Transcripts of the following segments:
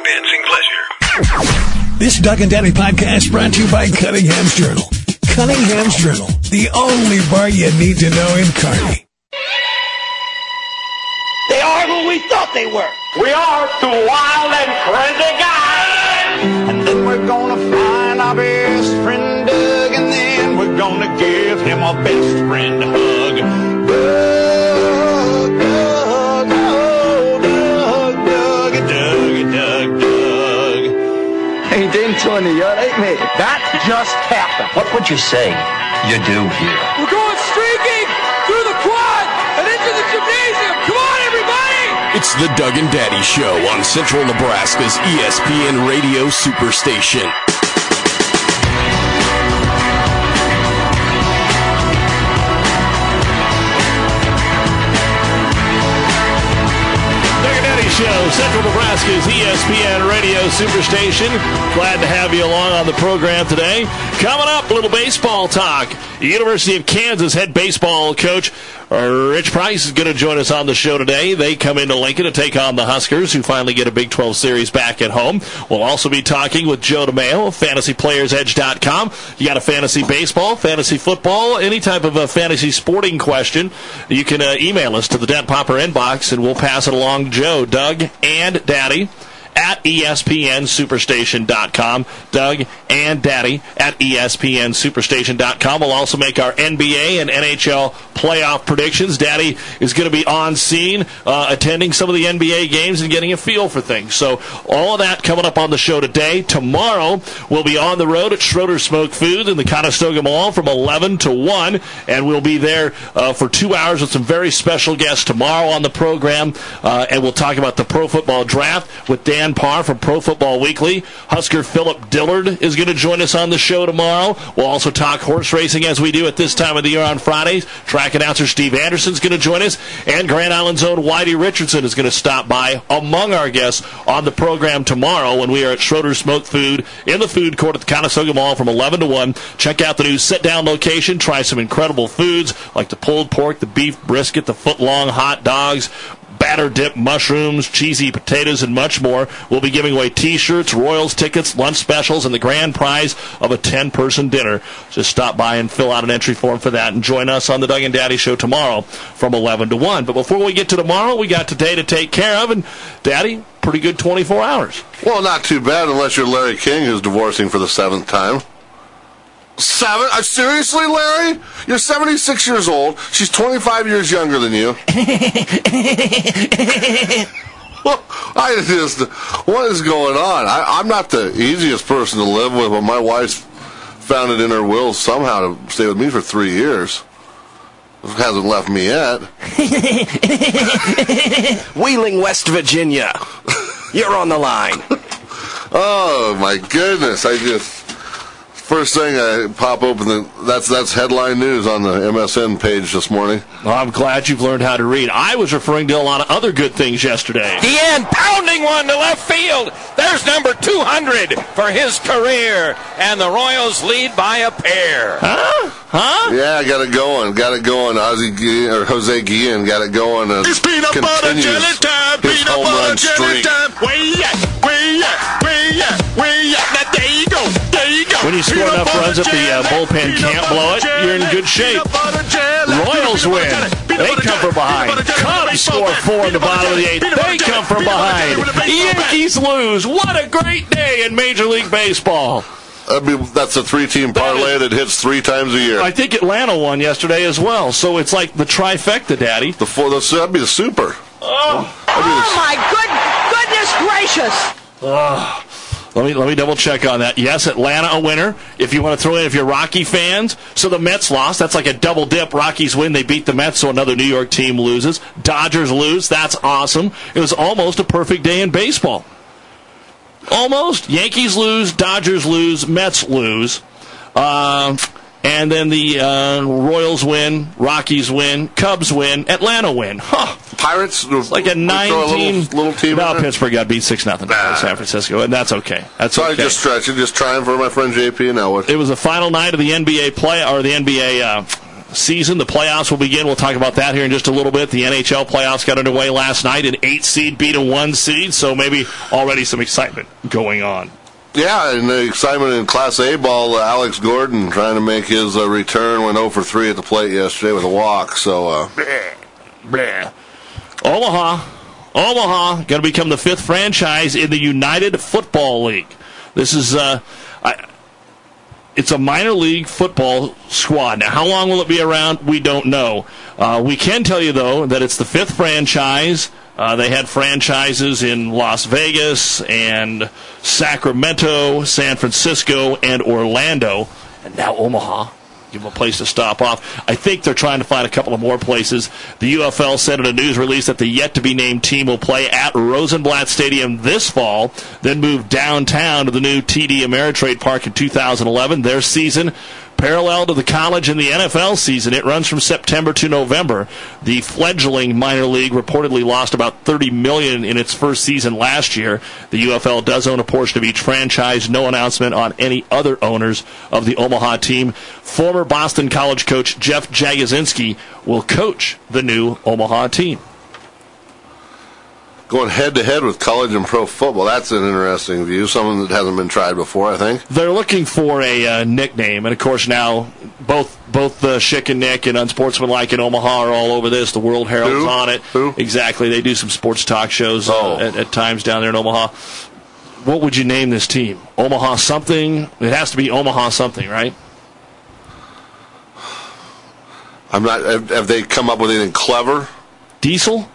advancing pleasure. This Doug and Daddy podcast brought to you by Cunningham's Journal. Cunningham's Journal, the only bar you need to know in Kearney. They are who we thought they were. We are two wild and crazy guys. And then we're gonna find our best friend Doug, and then we're gonna give him a best friend hug. Doug, Doug, oh, Doug, Doug, Doug, Doug, Doug. Ain't into any yet, ain't me? That just happened. What would you say you do here? We're going streaking through the quad and into the gymnasium. Come on, everybody! It's the Doug and Daddy Show on Central Nebraska's ESPN Radio Superstation. Show, Central Nebraska's ESPN Radio Superstation. Glad to have you along on the program today. Coming up, a little baseball talk. University of Kansas head baseball coach Rich Price is going to join us on the show today. They come into Lincoln to take on the Huskers, who finally get a Big 12 series back at home. We'll also be talking with Joe DeMaio of FantasyPlayersEdge.com. You got a fantasy baseball, fantasy football, any type of a fantasy sporting question, you can email us to the Dent Popper inbox, and we'll pass it along to Joe, Doug, and Daddy at ESPNSuperstation.com. Doug and Daddy at ESPNSuperstation.com. We'll also make our NBA and NHL playoff predictions. Daddy is going to be on scene, attending some of the NBA games and getting a feel for things. So all of that coming up on the show today. Tomorrow, we'll be on the road at Schroeder Smoke Foods in the Conestoga Mall from 11 to 1, and we'll be there for 2 hours with some very special guests tomorrow on the program, and we'll talk about the pro football draft with Dan Parr from Pro Football Weekly. Husker Philip Dillard is going to join us on the show tomorrow. We'll also talk horse racing as we do at this time of the year on Fridays. Track announcer Steve Anderson is going to join us, and Grand Island's own Whitey Richardson is going to stop by among our guests on the program tomorrow when we are at Schroeder Smoke Food in the food court at the Conestoga Mall from 11 to 1. Check out the new sit-down location. Try some incredible foods like the pulled pork, the beef brisket, the foot-long hot dogs, batter dip mushrooms, cheesy potatoes, and much more. We'll be giving away T-shirts, Royals tickets, lunch specials, and the grand prize of a 10-person dinner. Just stop by and fill out an entry form for that and join us on the Doug and Daddy Show tomorrow from 11 to 1. But before we get to tomorrow, we got today to take care of, and Daddy, pretty good 24 hours. Well, not too bad unless you're Larry King, who's divorcing for the 7th time. 7? Seriously, Larry? You're 76 years old. She's 25 years younger than you. Well, what is going on? I'm not the easiest person to live with, but my wife's found it in her will somehow to stay with me for 3 years. Hasn't left me yet. Wheeling, West Virginia. You're on the line. Oh, my goodness. First thing I pop open, that's headline news on the MSN page this morning. Well, I'm glad you've learned how to read. I was referring to a lot of other good things yesterday. Deanne pounding one to left field. There's number 200 for his career, and the Royals lead by a pair. Huh? Yeah, got it going. Jose Guillen got it going. It's peanut butter jelly time. Peanut butter jelly time. Way up. Now there you go. When you score enough runs up the bullpen can't blow it, you're in good shape. Royals win. They come from behind. Cubs score 4 in the bottom of the 8th. They come from behind. Yankees lose. What a great day in Major League Baseball. That's a 3-team parlay that hits 3 times a year. I think Atlanta won yesterday as well. So it's like the trifecta, Daddy. That'd be the super. Oh my goodness gracious. Let me double check on that. Yes, Atlanta a winner. If you want to throw in, if you're Rocky fans, so the Mets lost. That's like a double dip. Rockies win. They beat the Mets, so another New York team loses. Dodgers lose. That's awesome. It was almost a perfect day in baseball. Almost. Yankees lose. Dodgers lose. Mets lose. And then the Royals win, Rockies win, Cubs win, Atlanta win. Huh. Pirates? It's like a 9-team. Little team. No, Pittsburgh got beat 6-0 by San Francisco, and that's okay. Sorry, just stretching, just trying for my friend JP and Elwood. It was the final night of the NBA season. The playoffs will begin. We'll talk about that here in just a little bit. The NHL playoffs got underway last night. An 8 seed beat a 1 seed, so maybe already some excitement going on. Yeah, and the excitement in Class A ball, Alex Gordon trying to make his return, went 0 for 3 at the plate yesterday with a walk. So, Omaha going to become the 5th franchise in the United Football League. This is it's a minor league football squad. Now, how long will it be around? We don't know. We can tell you, though, that it's the 5th franchise. They had franchises in Las Vegas and Sacramento, San Francisco, and Orlando. And now Omaha. Give them a place to stop off. I think they're trying to find a couple of more places. The UFL said in a news release that the yet-to-be-named team will play at Rosenblatt Stadium this fall, then move downtown to the new TD Ameritrade Park in 2011. Their season, parallel to the college and the NFL season, it runs from September to November. The fledgling minor league reportedly lost about $30 million in its first season last year. The UFL does own a portion of each franchise. No announcement on any other owners of the Omaha team. Former Boston College coach Jeff Jagosinski will coach the new Omaha team. Going head-to-head with college and pro football, that's an interesting view, something that hasn't been tried before, I think. They're looking for a nickname, and of course now both Schick and Nick and Unsportsmanlike in Omaha are all over this. The World Herald's on it. Who? Exactly. They do some sports talk shows at times down there in Omaha. What would you name this team? Omaha something? It has to be Omaha something, right? Have they come up with anything clever? Diesel?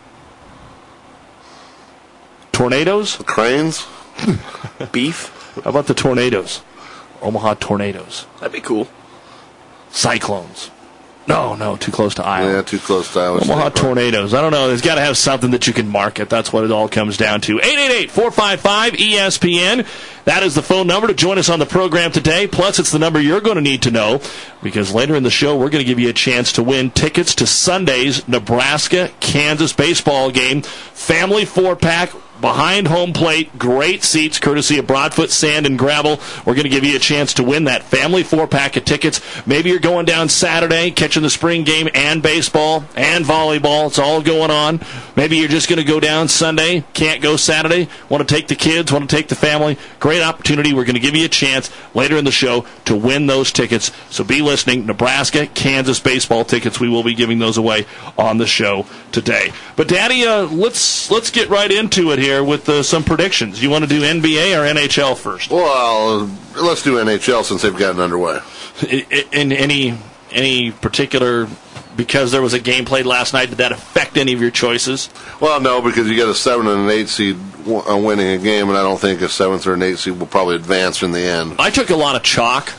Tornadoes? The Cranes? Beef? How about the Tornadoes? Omaha Tornadoes. That'd be cool. Cyclones. No, too close to Iowa. Yeah, too close to Iowa. Omaha Tornadoes. I don't know. There's got to have something that you can market. That's what it all comes down to. 888-455-ESPN. That is the phone number to join us on the program today. Plus, it's the number you're going to need to know because later in the show, we're going to give you a chance to win tickets to Sunday's Nebraska-Kansas baseball game. Family 4-pack. Behind home plate, great seats, courtesy of Broadfoot Sand and Gravel. We're going to give you a chance to win that family 4-pack of tickets. Maybe you're going down Saturday, catching the spring game and baseball and volleyball. It's all going on. Maybe you're just going to go down Sunday, can't go Saturday, want to take the kids, want to take the family. Great opportunity. We're going to give you a chance later in the show to win those tickets. So be listening. Nebraska, Kansas baseball tickets. We will be giving those away on the show today. But, Daddy, let's get right into it here with some predictions. You want to do NBA or NHL first? Well, let's do NHL since they've gotten underway. In any particular, because there was a game played last night, did that affect any of your choices? Well, no, because you get a 7 and an 8 seed winning a game, and I don't think a 7th or an 8th seed will probably advance in the end. I took a lot of chalk.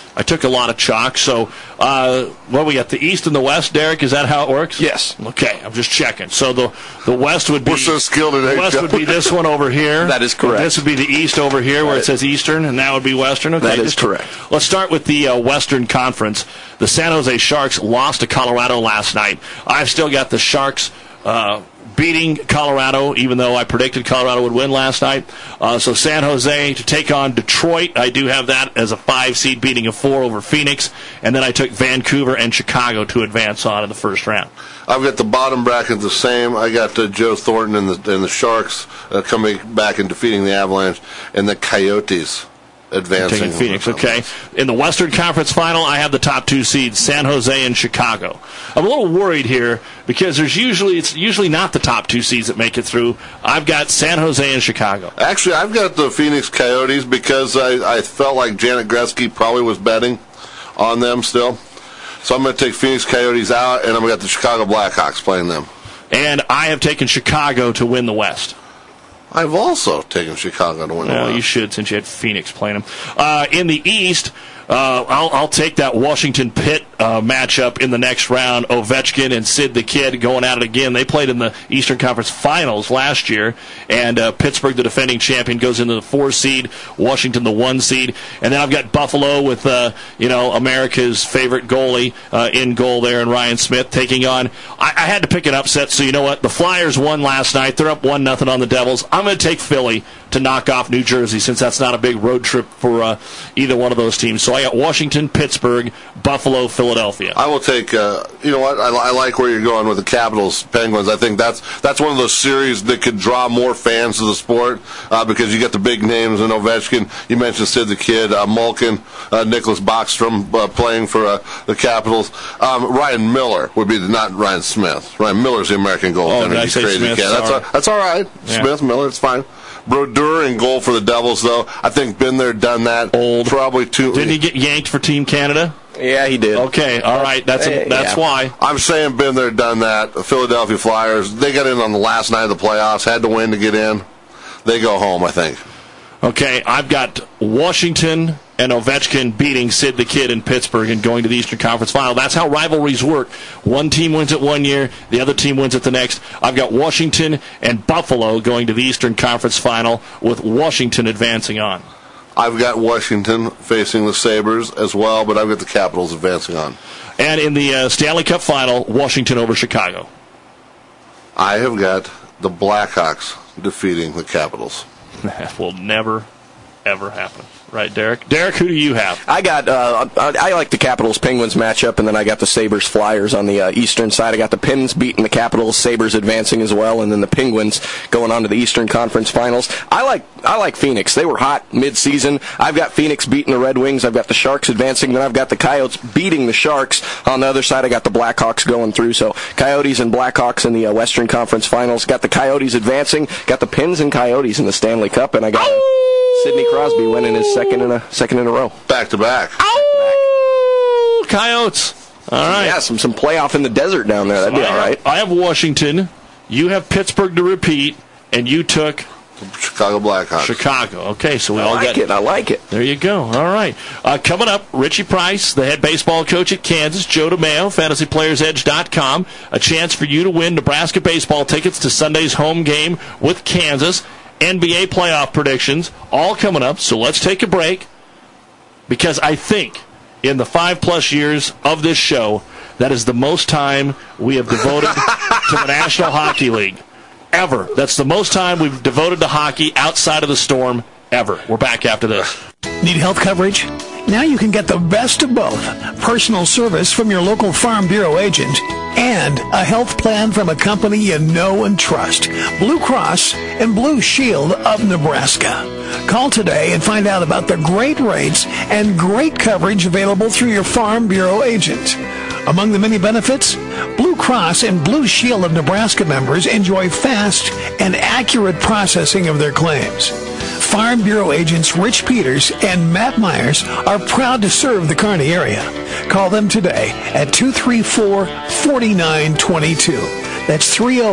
So, what we got, the East and the West, Derek? Is that how it works? Yes. Okay, I'm just checking. So the West would be... We're so skilled at The West would be this one over here. That is correct. This would be the East over here where it says Eastern, and that would be Western. Okay, that is correct. Let's start with the Western Conference. The San Jose Sharks lost to Colorado last night. I've still got the Sharks... beating Colorado, even though I predicted Colorado would win last night. So San Jose to take on Detroit. I do have that as a 5 seed beating a 4 over Phoenix. And then I took Vancouver and Chicago to advance on in the first round. I've got the bottom bracket the same. I got Joe Thornton and the Sharks coming back and defeating the Avalanche, and the Coyotes advancing. Taking Phoenix, okay. In the Western Conference Final, I have the top 2 seeds, San Jose and Chicago. I'm a little worried here because it's usually not the top 2 seeds that make it through. I've got San Jose and Chicago. Actually, I've got the Phoenix Coyotes because I felt like Janet Gretzky probably was betting on them still. So I'm going to take Phoenix Coyotes out, and I'm going to get the Chicago Blackhawks playing them. And I have taken Chicago to win the West. I've also taken Chicago to win the West. Well, you should, since you had Phoenix playing them. In the East, I'll take that Washington-Pitt matchup in the next round. Ovechkin and Sid the Kid going at it again. They played in the Eastern Conference Finals last year, and Pittsburgh, the defending champion, goes into the 4 seed, Washington the 1 seed, and then I've got Buffalo with America's favorite goalie in goal there, and Ryan Smith taking on. I had to pick an upset, so you know what? The Flyers won last night. They're up 1-0 on the Devils. I'm going to take Philly to knock off New Jersey, since that's not a big road trip for either one of those teams. So I got Washington, Pittsburgh, Buffalo, Philadelphia. I will take, you know what, I like where you're going with the Capitals, Penguins. I think that's one of those series that could draw more fans to the sport because you get the big names in Ovechkin. You mentioned Sid the Kid, Malkin, Nicholas Backstrom playing for the Capitals. Ryan Miller would be not Ryan Smith. Ryan Miller's the American goaltender. Did I say crazy Smith? Kid. That's all right. Yeah. Smith, Miller, it's fine. Brodeur in goal for the Devils, though. I think been there, done that. Old. Probably too. Didn't he get yanked for Team Canada? Yeah, he did. Okay, all right. That's why. I'm saying been there, done that. The Philadelphia Flyers, they got in on the last night of the playoffs, had to win to get in. They go home, I think. Okay, I've got Washington and Ovechkin beating Sid the Kid in Pittsburgh and going to the Eastern Conference Final. That's how rivalries work. One team wins it one year, the other team wins it the next. I've got Washington and Buffalo going to the Eastern Conference Final with Washington advancing on. I've got Washington facing the Sabres as well, but I've got the Capitals advancing on. And in the Stanley Cup Final, Washington over Chicago. I have got the Blackhawks defeating the Capitals. That will never, ever happen. Right, Derek? Derek, who do you have? I got, I like the Capitals-Penguins matchup, and then I got the Sabres-Flyers on the eastern side. I got the Pens beating the Capitals, Sabres advancing as well, and then the Penguins going on to the Eastern Conference Finals. I like Phoenix. They were hot mid-season. I've got Phoenix beating the Red Wings. I've got the Sharks advancing. Then I've got the Coyotes beating the Sharks. On the other side, I got the Blackhawks going through. So Coyotes and Blackhawks in the Western Conference Finals. Got the Coyotes advancing. Got the Pens and Coyotes in the Stanley Cup, and I got Sidney Crosby winning his second in a row. Back to back. Coyotes. All right. Yeah, some playoff in the desert down there. That'd be all right. I have Washington. You have Pittsburgh to repeat, and you took Chicago Blackhawks. Chicago. Okay, so we all got it. I like it. There you go. All right. Coming up, Richie Price, the head baseball coach at Kansas, Joe DeMeo, FantasyPlayersEdge.com. A chance for you to win Nebraska baseball tickets to Sunday's home game with Kansas. NBA playoff predictions, all coming up. So let's take a break, because I think in the 5+ years of this show, that is the most time we have devoted to the National Hockey League ever. That's the most time we've devoted to hockey outside of the Storm ever. We're back after this. Need health coverage? Now you can get the best of both. Personal service from your local Farm Bureau agent and a health plan from a company you know and trust. Blue Cross and Blue Shield of Nebraska. Call today and find out about the great rates and great coverage available through your Farm Bureau agent. Among the many benefits, Blue Cross and Blue Shield of Nebraska members enjoy fast and accurate processing of their claims. Farm Bureau agents Rich Peters and Matt Myers are proud to serve the Kearney area. Call them today at 234-4922. That's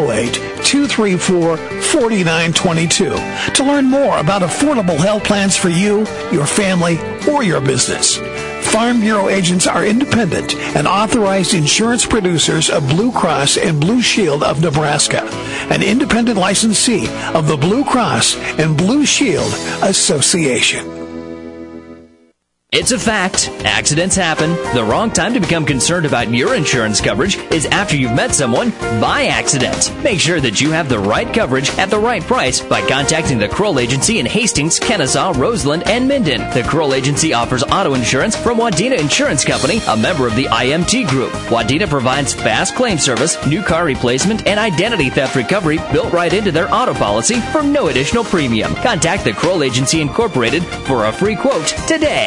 308-234-4922 to learn more about affordable health plans for you, your family, or your business. Farm Bureau agents are independent and authorized insurance producers of Blue Cross and Blue Shield of Nebraska, an independent licensee of the Blue Cross and Blue Shield Association. It's a fact. Accidents happen. The wrong time to become concerned about your insurance coverage is after you've met someone by accident. Make sure that you have the right coverage at the right price by contacting the Kroll Agency in Hastings, Kennesaw, Roseland, and Minden. The Kroll Agency offers auto insurance from Wadena Insurance Company, a member of the IMT Group. Wadena provides fast claim service, new car replacement, and identity theft recovery built right into their auto policy for no additional premium. Contact the Kroll Agency Incorporated for a free quote today.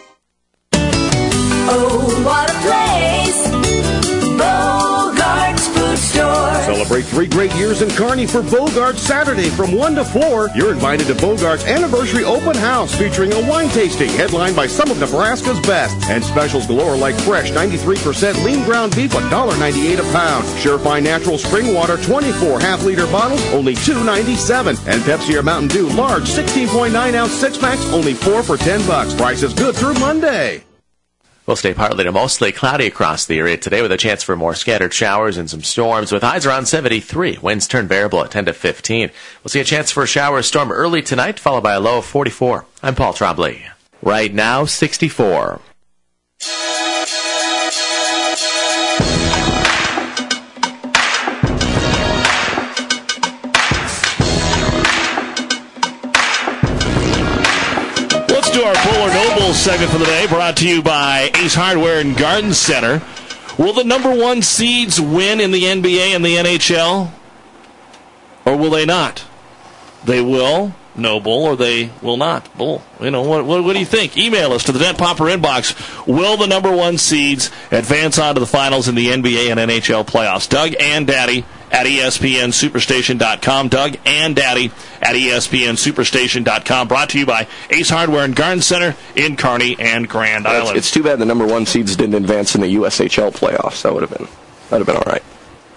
Oh, what a place! Bogart's Food Store. Celebrate 3 great years in Kearney for Bogart's Saturday from 1 to 4. You're invited to Bogart's Anniversary Open House featuring a wine tasting headlined by some of Nebraska's best. And specials galore like fresh 93% lean ground beef, $1.98 a pound. Surefine Natural Spring Water, 24 half-liter bottles, only $2.97. And Pepsi or Mountain Dew large 16.9-ounce six-packs, only $4 for $10. Price is good through Monday. We'll stay partly to mostly cloudy across the area today with a chance for more scattered showers and some storms with highs around 73. Winds turn variable at 10 to 15. We'll see a chance for a shower or storm early tonight, followed by a low of 44. I'm Paul Trombley. Right now, 64. Let's do our Bull or No Bull segment for the day, brought to you by Ace Hardware and Garden Center. Will the number 1 seeds win in the NBA and the NHL? Or will they not? They will, no bull, or they will not, bull. You know, what do you think? Email us to the Dent Popper inbox. Will the number 1 seeds advance on to the finals in the NBA and NHL playoffs? Doug and Daddy at ESPNSuperstation.com. Doug and Daddy at ESPNSuperstation.com. Brought to you by Ace Hardware and Garden Center in Kearney and Grand Island. It's too bad the number 1 seeds didn't advance in the USHL playoffs. That would have been all right.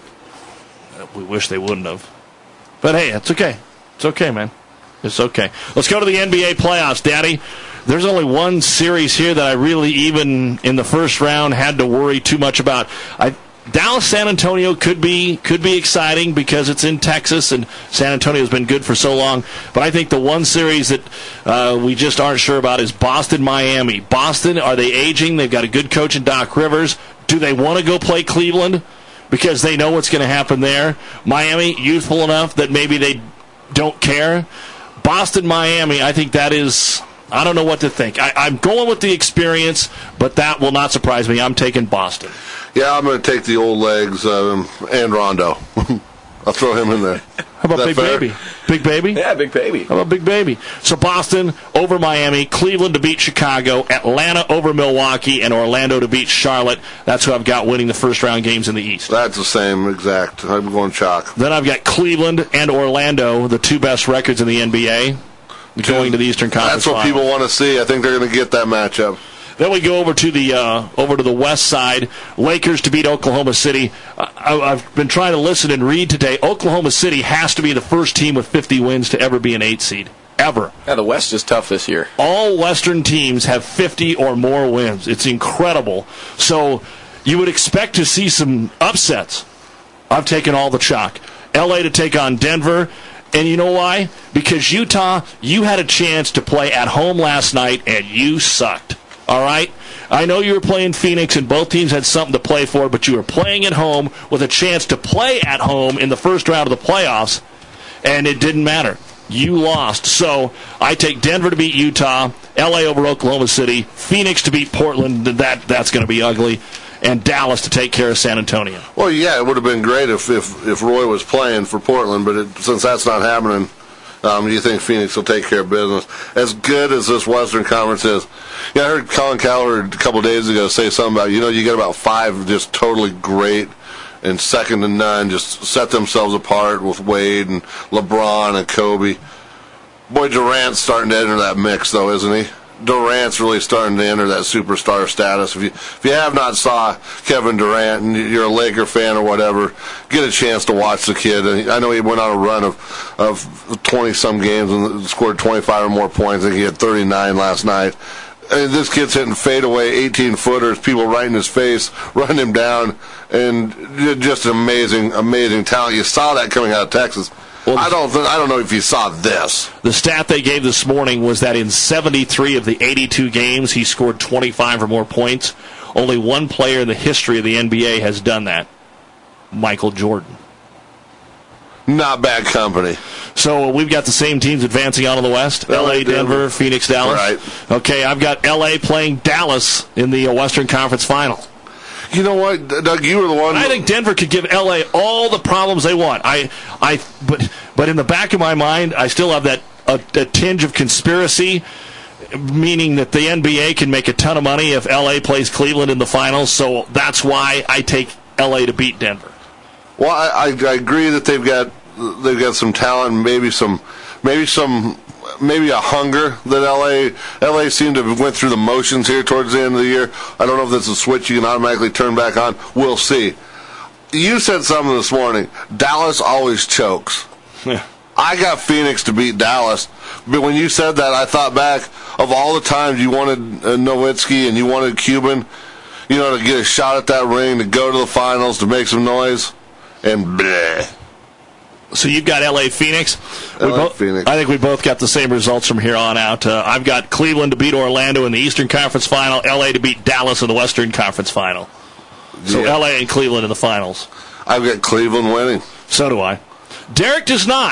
We wish they wouldn't have. But hey, it's okay. It's okay, man. It's okay. Let's go to the NBA playoffs, Daddy. There's only one series here that I really, even in the first round, had to worry too much about. Dallas San Antonio could be exciting because it's in Texas and San Antonio's been good for so long. But I think the one series that we just aren't sure about is Boston Miami. Boston, are they aging? They've got a good coach in Doc Rivers. Do they want to go play Cleveland because they know what's going to happen there? Miami, youthful enough that maybe they don't care. Boston Miami, I think that is, I don't know what to think. I'm going with the experience, but that will not surprise me. I'm taking Boston. Yeah, I'm going to take the old legs and Rondo. I'll throw him in there. How about Big fair? Baby? Big Baby? Yeah, Big Baby. How about Big Baby? So Boston over Miami, Cleveland to beat Chicago, Atlanta over Milwaukee, and Orlando to beat Charlotte. That's who I've got winning the first round games in the East. That's the same exact. I'm going chalk. Then I've got Cleveland and Orlando, the two best records in the NBA, going to the Eastern Conference. That's what people want to see. I think they're going to get that matchup. Then we go over to the west side. Lakers to beat Oklahoma City. I've been trying to listen and read today. Oklahoma City has to be the first team with 50 wins to ever be an 8 seed. Ever. Yeah, the West is tough this year. All Western teams have 50 or more wins. It's incredible. So you would expect to see some upsets. I've taken all the chalk. LA to take on Denver. And you know why? Because Utah, you had a chance to play at home last night, and you sucked. All right? I know you were playing Phoenix, and both teams had something to play for, but you were playing at home with a chance to play at home in the first round of the playoffs, and it didn't matter. You lost. So I take Denver to beat Utah, L.A. over Oklahoma City, Phoenix to beat Portland. That's going to be ugly. And Dallas to take care of San Antonio. Well, yeah, it would have been great if Roy was playing for Portland, but since that's not happening, do you think Phoenix will take care of business? As good as this Western Conference is, I heard Colin Cowherd a couple of days ago say something about, you get about 5 just totally great and second to none, just set themselves apart with Wade and LeBron and Kobe. Boy, Durant's starting to enter that mix, though, isn't he? Durant's really starting to enter that superstar status. If you have not saw Kevin Durant and you're a Laker fan or whatever, get a chance to watch the kid. And I know he went on a run of 20-some games and scored 25 or more points. I think he had 39 last night. And this kid's hitting fadeaway 18-footers, people right in his face, running him down, and just an amazing talent. You saw that coming out of Texas. Well, I don't know if you saw this. The stat they gave this morning was that in 73 of the 82 games, he scored 25 or more points. Only one player in the history of the NBA has done that, Michael Jordan. Not bad company. So we've got the same teams advancing out of the West. L.A., Denver, Phoenix, Dallas. Right. Okay, I've got L.A. playing Dallas in the Western Conference Final. You know what, Doug? You were the one. I think Denver could give L.A. all the problems they want. But in the back of my mind, I still have that a tinge of conspiracy, meaning that the NBA can make a ton of money if L.A. plays Cleveland in the finals. So that's why I take L.A. to beat Denver. Well, I agree that they've got some talent, maybe a hunger that LA seemed to have went through the motions here towards the end of the year. I don't know if that's a switch you can automatically turn back on. We'll see. You said something this morning. Dallas always chokes. Yeah. I got Phoenix to beat Dallas. But when you said that, I thought back of all the times you wanted Nowitzki and you wanted Cuban, to get a shot at that ring, to go to the finals, to make some noise, and bleh. So you've got L.A. Phoenix. Phoenix. I think we both got the same results from here on out. I've got Cleveland to beat Orlando in the Eastern Conference Final, L.A. to beat Dallas in the Western Conference Final. So Yeah. L.A. and Cleveland in the finals. I've got Cleveland winning. So do I. Derek does not.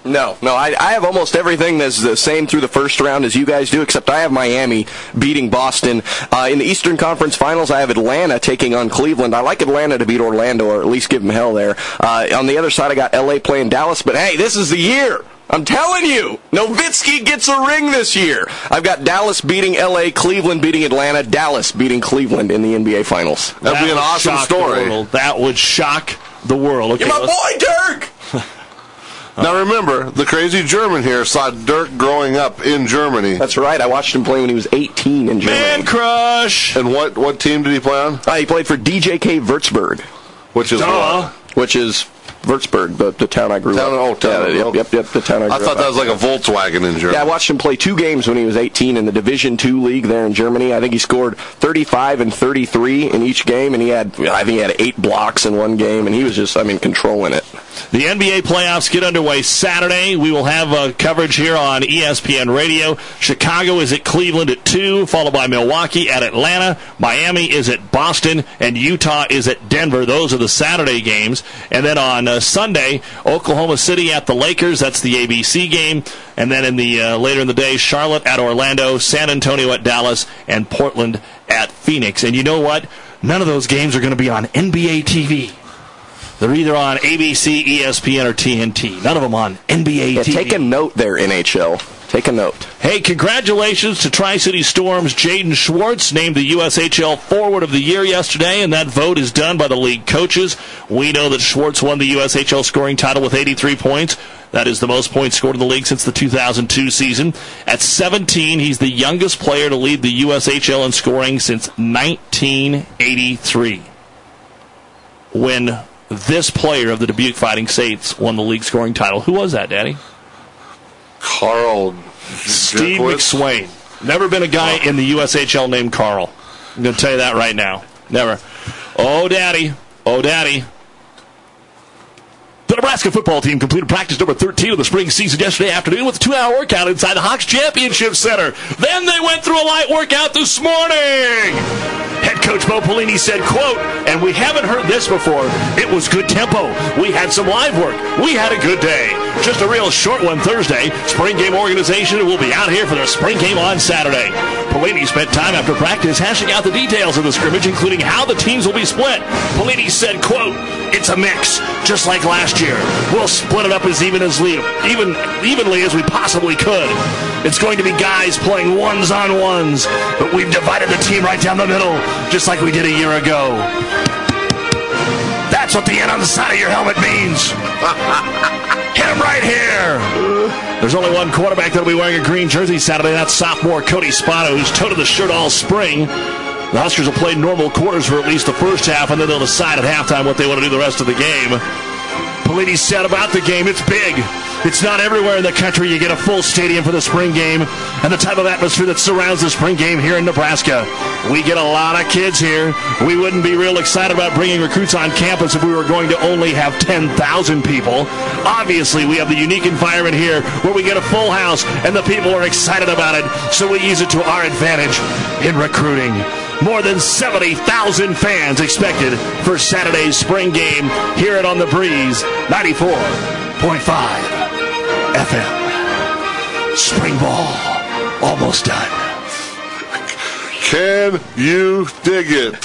No. I have almost everything that's the same through the first round as you guys do, except I have Miami beating Boston. In the Eastern Conference Finals, I have Atlanta taking on Cleveland. I like Atlanta to beat Orlando, or at least give them hell there. On the other side, I got LA playing Dallas, but hey, this is the year. I'm telling you, Nowitzki gets a ring this year. I've got Dallas beating LA, Cleveland beating Atlanta, Dallas beating Cleveland in the NBA Finals. That'd be an awesome story. That would shock the world. Okay, you're my boy, Dirk! Now remember, the crazy German here saw Dirk growing up in Germany. That's right. I watched him play when he was 18 in Germany. Man crush! And what team did he play on? He played for DJK Würzburg. Which is what? Which is Würzburg, the town I grew up in. Yep, the town I grew up in. I thought that was like a Volkswagen in Germany. Yeah, I watched him play 2 games when he was 18 in the Division II league there in Germany. I think he scored 35 and 33 in each game, and I think he had 8 blocks in one game, and he was just, controlling it. The NBA playoffs get underway Saturday. We will have coverage here on ESPN Radio. Chicago is at Cleveland at 2, followed by Milwaukee at Atlanta. Miami is at Boston, and Utah is at Denver. Those are the Saturday games. And then on Sunday, Oklahoma City at the Lakers. That's the ABC game. And then in the later in the day, Charlotte at Orlando, San Antonio at Dallas, and Portland at Phoenix. And you know what? None of those games are going to be on NBA TV. They're either on ABC, ESPN, or TNT. None of them on NBA TV. Take a note there, NHL. Take a note. Hey, congratulations to Tri-City Storm's Jaden Schwartz, named the USHL Forward of the Year yesterday, and that vote is done by the league coaches. We know that Schwartz won the USHL scoring title with 83 points. That is the most points scored in the league since the 2002 season. At 17, he's the youngest player to lead the USHL in scoring since 1983. When this player of the Dubuque Fighting Saints won the league scoring title. Who was that, Daddy? Carl. Steve McSwain. Never been a guy in the USHL named Carl. I'm going to tell you that right now. Never. Oh, Daddy. Oh, Daddy. The Nebraska football team completed practice number 13 of the spring season yesterday afternoon with a 2-hour workout inside the Hawks Championship Center. Then they went through a light workout this morning. Head coach Bo Pelini said, quote, and we haven't heard this before, it was good tempo. We had some live work. We had a good day. Just a real short one Thursday. Spring game organization will be out here for their spring game on Saturday. Pelini spent time after practice hashing out the details of the scrimmage, including how the teams will be split. Pelini said, quote, it's a mix, just like last year. We'll split it up as evenly as we possibly could. It's going to be guys playing ones-on-ones, but we've divided the team right down the middle, just like we did a year ago. That's what the N on the side of your helmet means. Hit him right here. There's only one quarterback that'll be wearing a green jersey Saturday. That's sophomore Cody Spano, who's toted the shirt all spring. The Huskers will play normal quarters for at least the first half, and then they'll decide at halftime what they want to do the rest of the game. Pelini said about the game, it's big. It's not everywhere in the country you get a full stadium for the spring game and the type of atmosphere that surrounds the spring game here in Nebraska. We get a lot of kids here. We wouldn't be real excited about bringing recruits on campus if we were going to only have 10,000 people. Obviously, we have the unique environment here where we get a full house and the people are excited about it, so we use it to our advantage in recruiting. More than 70,000 fans expected for Saturday's spring game here at On the Breeze, 94.5 FM. Spring ball, almost done. Can you dig it?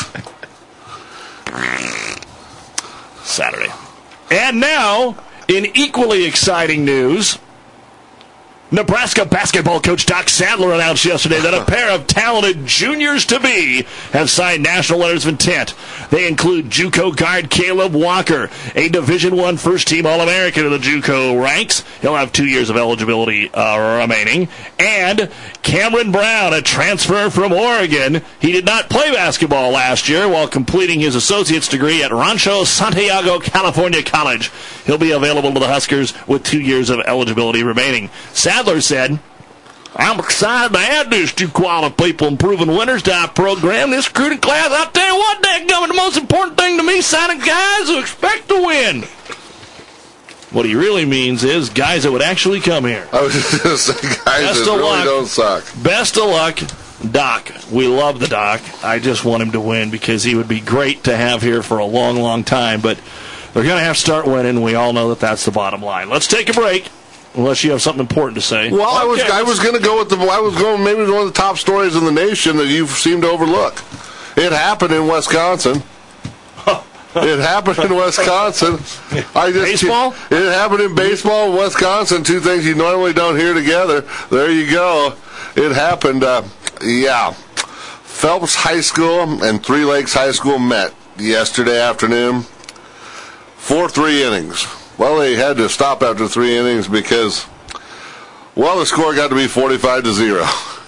Saturday. And now, in equally exciting news, Nebraska basketball coach Doc Sadler announced yesterday that a pair of talented juniors-to-be have signed national letters of intent. They include JUCO guard Caleb Walker, a Division I first-team All-American in the JUCO ranks. He'll have 2 years of eligibility remaining. And Cameron Brown, a transfer from Oregon. He did not play basketball last year while completing his associate's degree at Rancho Santiago, California College. He'll be available to the Huskers with 2 years of eligibility remaining. Sadler said, I'm excited to add these 2 quality people and proven winners to our program. This recruiting class, I'll tell you what, dadgummit, the most important thing to me, signing guys who expect to win. What he really means is guys that would actually come here. I was just going to say guys that really don't suck. Best of luck, Doc. We love the Doc. I just want him to win because he would be great to have here for a long, long time. But they're going to have to start winning. We all know that that's the bottom line. Let's take a break. Unless you have something important to say. Well, I was going to go with maybe one of the top stories in the nation that you seem to overlook. It happened in Wisconsin. It happened in Wisconsin. Baseball? It happened in baseball in Wisconsin. Two things you normally don't hear together. There you go. It happened, Phelps High School and Three Lakes High School met yesterday afternoon for 3 innings. Well, they had to stop after 3 innings because, the score got to be 45-0.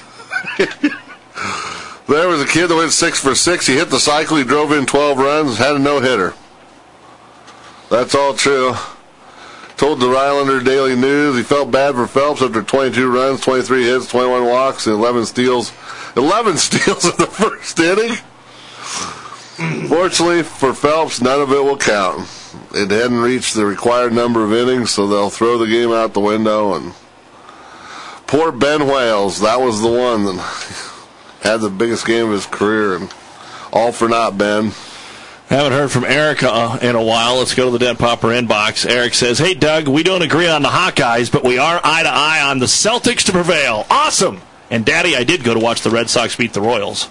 There was a kid that went 6 for 6. He hit the cycle. He drove in 12 runs, had a no-hitter. That's all true. Told the Rylander Daily News he felt bad for Phelps after 22 runs, 23 hits, 21 walks, and 11 steals. 11 steals in the first inning. Fortunately for Phelps, none of it will count. It hadn't reached the required number of innings, so they'll throw the game out the window. And poor Ben Wales, that was the one that had the biggest game of his career, and all for naught, Ben. Haven't heard from Erica in a while. Let's go to the Dead Popper inbox. Eric says, "Hey, Doug, we don't agree on the Hawkeyes, but we are eye to eye on the Celtics to prevail. Awesome! And, Daddy, I did go to watch the Red Sox beat the Royals."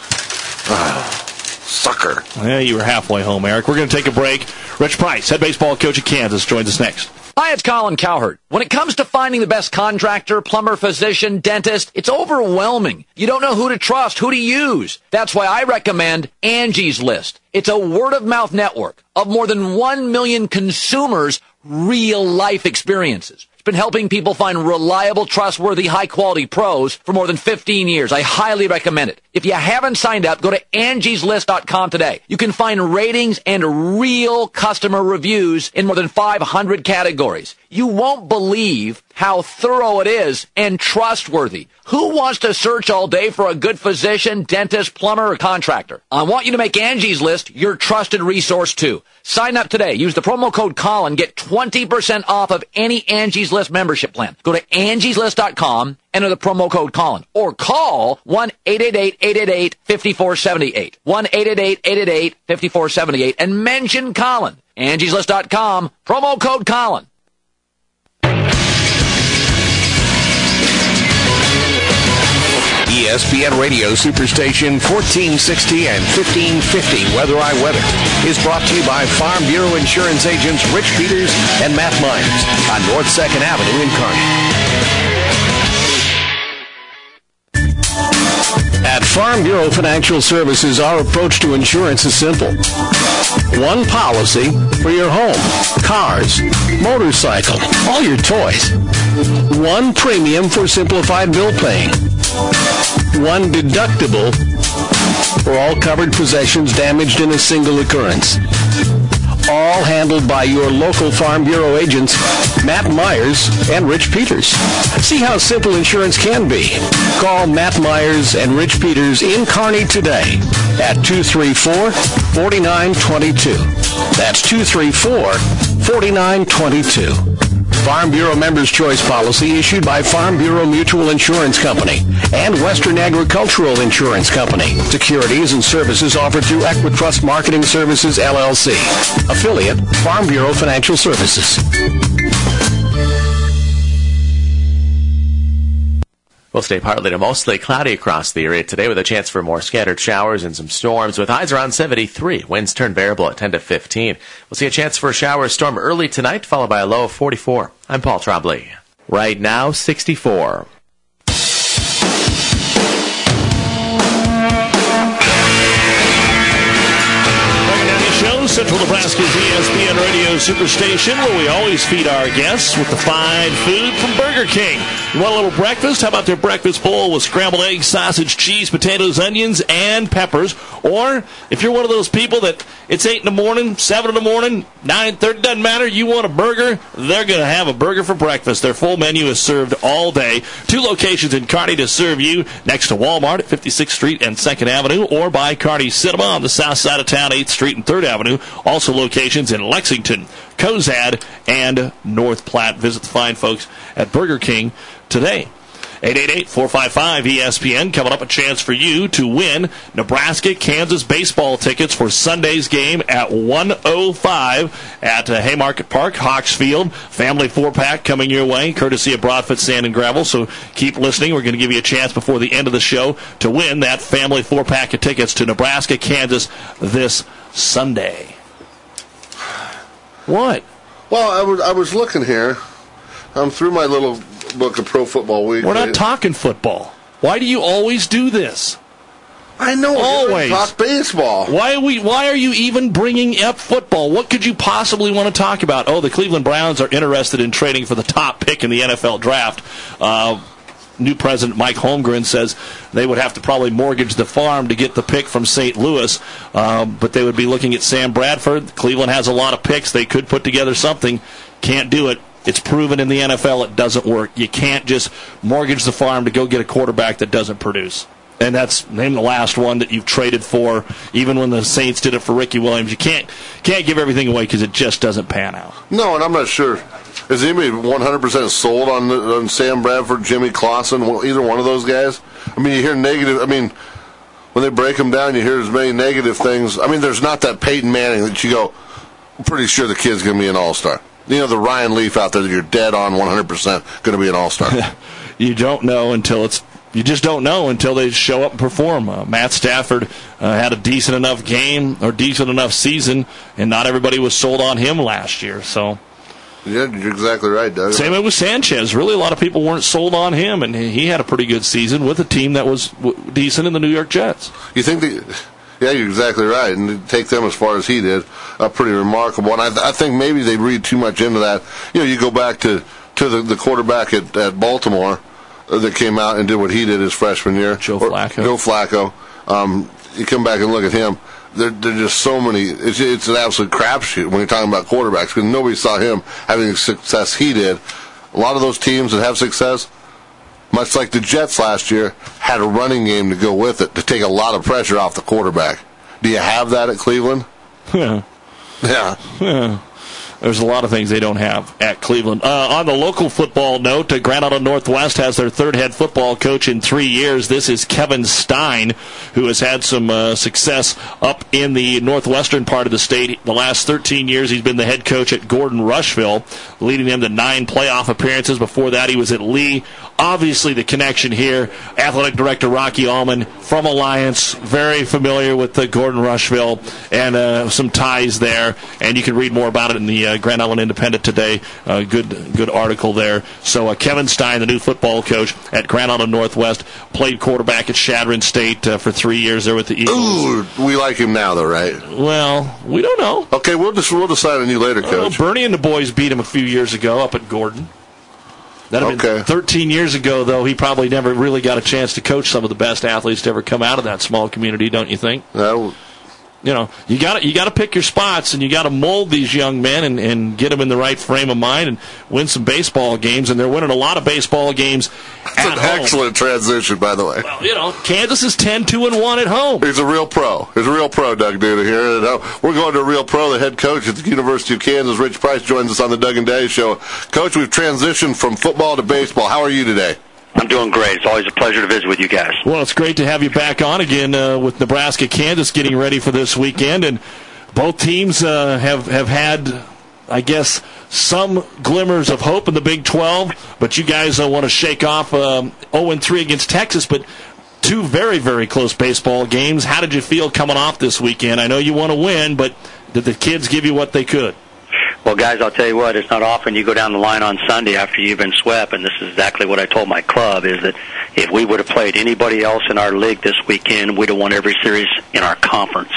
Sucker. Yeah, you were halfway home, Eric. We're going to take a break. Rich Price, head baseball coach at Kansas, joins us next. Hi, it's Colin Cowherd. When it comes to finding the best contractor, plumber, physician, dentist, it's overwhelming. You don't know who to trust, who to use. That's why I recommend Angie's List. It's a word-of-mouth network of more than 1 million consumers' real-life experiences. It's been helping people find reliable, trustworthy, high-quality pros for more than 15 years. I highly recommend it. If you haven't signed up, go to angieslist.com today. You can find ratings and real customer reviews in more than 500 categories. You won't believe how thorough it is and trustworthy. Who wants to search all day for a good physician, dentist, plumber, or contractor? I want you to make Angie's List your trusted resource, too. Sign up today. Use the promo code Colin. Get 20% off of any Angie's List membership plan. Go to angieslist.com, enter the promo code Colin, or call 1-888-888-5478. 1-888-888-5478 and mention Colin. angieslist.com, promo code Colin. ESPN Radio Superstation 1460 and 1550 Weather I Weather is brought to you by Farm Bureau Insurance agents Rich Peters and Matt Myers on North 2nd Avenue in Kearney. At Farm Bureau Financial Services, our approach to insurance is simple. One policy for your home, cars, motorcycle, all your toys. One premium for simplified bill paying. One deductible for all covered possessions damaged in a single occurrence. All handled by your local Farm Bureau agents, Matt Myers and Rich Peters. See how simple insurance can be. Call Matt Myers and Rich Peters in Kearney today at 234-4922. That's 234-4922. Farm Bureau Members' Choice Policy issued by Farm Bureau Mutual Insurance Company and Western Agricultural Insurance Company. Securities and services offered through Equitrust Marketing Services, LLC. Affiliate, Farm Bureau Financial Services. We'll stay partly to mostly cloudy across the area today with a chance for more scattered showers and some storms with highs around 73. Winds turn variable at 10 to 15. We'll see a chance for a shower or storm early tonight, followed by a low of 44. I'm Paul Trombley. Right now, 64. Central Nebraska's ESPN Radio Superstation, where we always feed our guests with the fine food from Burger King. You want a little breakfast? How about their breakfast bowl with scrambled eggs, sausage, cheese, potatoes, onions, and peppers? Or if you're one of those people that it's 8 in the morning, 7 in the morning, 9:30, doesn't matter, you want a burger, they're going to have a burger for breakfast. Their full menu is served all day. 2 locations in Kearney to serve you, next to Walmart at 56th Street and 2nd Avenue, or by Kearney Cinema on the south side of town, 8th Street and 3rd Avenue. Also locations in Lexington, Cozad, and North Platte. Visit the fine folks at Burger King today. 888-455-ESPN. Coming up, a chance for you to win Nebraska-Kansas baseball tickets for Sunday's game at 1:05 at Haymarket Park, Hawks Field. Family 4-pack coming your way, courtesy of Broadfoot Sand and Gravel. So keep listening. We're going to give you a chance before the end of the show to win that family 4-pack of tickets to Nebraska-Kansas this Sunday. What? Well, I was looking here. I'm through my little book of Pro Football Week. We're not talking football. Why do you always do this? I know. Always talk baseball. Why are you even bringing up football? What could you possibly want to talk about? Oh, the Cleveland Browns are interested in trading for the top pick in the NFL draft. New president Mike Holmgren says they would have to probably mortgage the farm to get the pick from St. Louis, but they would be looking at Sam Bradford. Cleveland has a lot of picks. They could put together something. Can't do it. It's proven in the NFL it doesn't work. You can't just mortgage the farm to go get a quarterback that doesn't produce. And that's name the last one that you've traded for. Even when the Saints did it for Ricky Williams, you can't give everything away because it just doesn't pan out. No, and I'm not sure. Is anybody 100% sold on Sam Bradford, Jimmy Clausen, either one of those guys? I mean, you hear negative. I mean, when they break them down, you hear as many negative things. I mean, there's not that Peyton Manning that you go, I'm pretty sure the kid's going to be an all-star. You know, the Ryan Leaf out there that you're dead on 100% going to be an all-star. You don't know until you just don't know until they show up and perform. Matt Stafford had a decent enough game or decent enough season, and not everybody was sold on him last year. So, yeah, you're exactly right, Doug. Same way with Sanchez. Really, a lot of people weren't sold on him, and he had a pretty good season with a team that was decent in the New York Jets. You think yeah, you're exactly right. And to take them as far as he did, pretty remarkable. And I think maybe they read too much into that. You know, you go back to the quarterback at Baltimore that came out and did what he did his freshman year. Joe Flacco. You come back and look at him. There just so many. It's an absolute crapshoot when you're talking about quarterbacks because nobody saw him having the success he did. A lot of those teams that have success, much like the Jets last year, had a running game to go with it to take a lot of pressure off the quarterback. Do you have that at Cleveland? Yeah. There's a lot of things they don't have at Cleveland. On the local football note, Grand Island Northwest has their third head football coach in 3 years. This is Kevin Stein, who has had some success up in the northwestern part of the state. The last 13 years, he's been the head coach at Gordon Rushville, leading them to 9 playoff appearances. Before that, he was at Lee. Obviously, the connection here, athletic director Rocky Allman from Alliance, very familiar with the Gordon Rushville, and some ties there. And you can read more about it in the Grand Island Independent today. Good article there. So Kevin Stein, the new football coach at Grand Island Northwest, played quarterback at Chadron State for 3 years there with the Eagles. Ooh, we like him now, though, right? Well, we don't know. Okay, we'll decide on you later, Coach. Bernie and the boys beat him a few years ago up at Gordon. That had been 13 years ago, though. He probably never really got a chance to coach some of the best athletes to ever come out of that small community, don't you think? You know, you got to pick your spots, and you got to mold these young men and get them in the right frame of mind and win some baseball games. And they're winning a lot of baseball games. That's an excellent transition, by the way. Well, you know, Kansas is 10-2-1 at home. He's a real pro. He's a real pro, Doug Duda here. We're going to a real pro. The head coach at the University of Kansas, Rich Price, joins us on the Doug and Daddy Show. Coach, we've transitioned from football to baseball. How are you today? I'm doing great. It's always a pleasure to visit with you guys. Well, it's great to have you back on again with Nebraska-Kansas getting ready for this weekend. And both teams have had, I guess, some glimmers of hope in the Big 12. But you guys want to shake off 0-3 against Texas. But 2 very, very close baseball games. How did you feel coming off this weekend? I know you want to win, but did the kids give you what they could? Well, guys, I'll tell you what, it's not often you go down the line on Sunday after you've been swept, and this is exactly what I told my club, is that if we would have played anybody else in our league this weekend, we'd have won every series in our conference.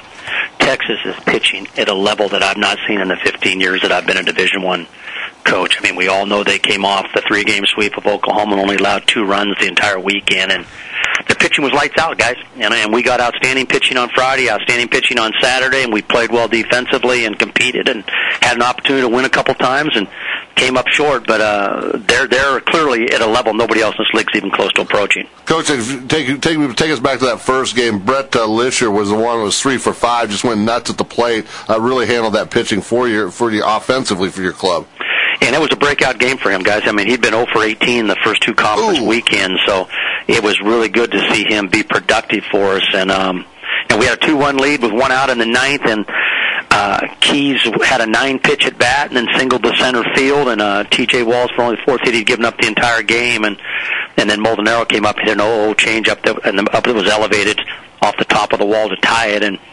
Texas is pitching at a level that I've not seen in the 15 years that I've been a Division I coach. I mean, we all know they came off the 3-game sweep of Oklahoma and only allowed 2 runs the entire weekend, and the pitching was lights out, guys. And we got outstanding pitching on Friday, outstanding pitching on Saturday, and we played well defensively and competed and had an opportunity to win a couple times and came up short. But they're clearly at a level nobody else in this league is even close to approaching. Coach, take us back to that first game. Brett Lisher was the one who was 3 for 5, just went nuts at the plate. Really handled that pitching for you offensively for your club. And it was a breakout game for him, guys. I mean, he'd been 0 for 18 the first 2 conference weekends, so it was really good to see him be productive for us. And we had a 2-1 lead with 1 out in the 9th, and Keys had a 9-pitch at bat and then singled to center field, and T.J. Walls for only the 4th hit. He'd given up the entire game, and then Molinaro came up, hit an 0-0 change up that was elevated off the top of the wall to tie it, and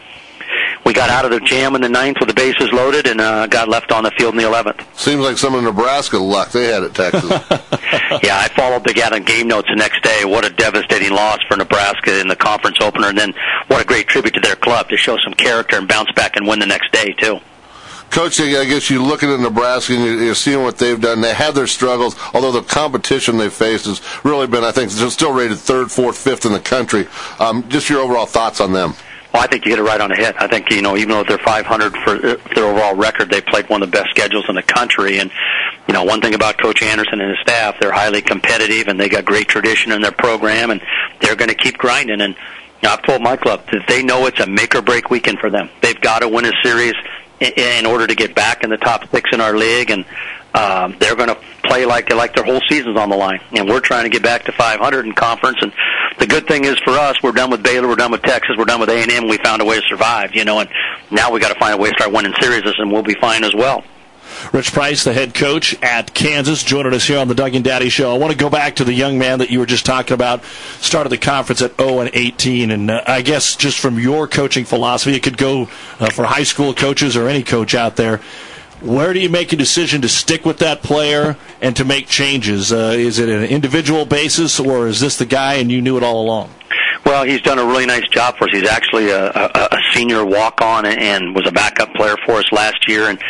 we got out of the jam in the 9th with the bases loaded and got left on the field in the 11th. Seems like some of Nebraska luck they had at Texas. Yeah, I followed the game notes the next day. What a devastating loss for Nebraska in the conference opener, and then what a great tribute to their club to show some character and bounce back and win the next day, too. Coach, I guess you look at Nebraska and you're seeing what they've done. They have their struggles, although the competition they faced has really been, I think, still rated 3rd, 4th, 5th in the country. Just your overall thoughts on them. Well, I think you hit it right on the head. I think, even though they're 500 for their overall record, they played one of the best schedules in the country. And, one thing about Coach Anderson and his staff, they're highly competitive, and they got great tradition in their program, and they're going to keep grinding. And I've told my club that they know it's a make-or-break weekend for them. They've got to win a series in order to get back in the top 6 in our league, and they're going to play like their whole season's on the line. And we're trying to get back to 500 in conference. And the good thing is for us, we're done with Baylor, we're done with Texas, we're done with A&M. We found a way to survive, and now we got to find a way to start winning series, and we'll be fine as well. Rich Price, the head coach at Kansas, joining us here on the Doug and Daddy Show. I want to go back to the young man that you were just talking about, started the conference at 0-18, and I guess just from your coaching philosophy, it could go for high school coaches or any coach out there. Where do you make a decision to stick with that player and to make changes? Is it an individual basis, or is this the guy and you knew it all along? Well, he's done a really nice job for us. He's actually a senior walk-on and was a backup player for us last year. And,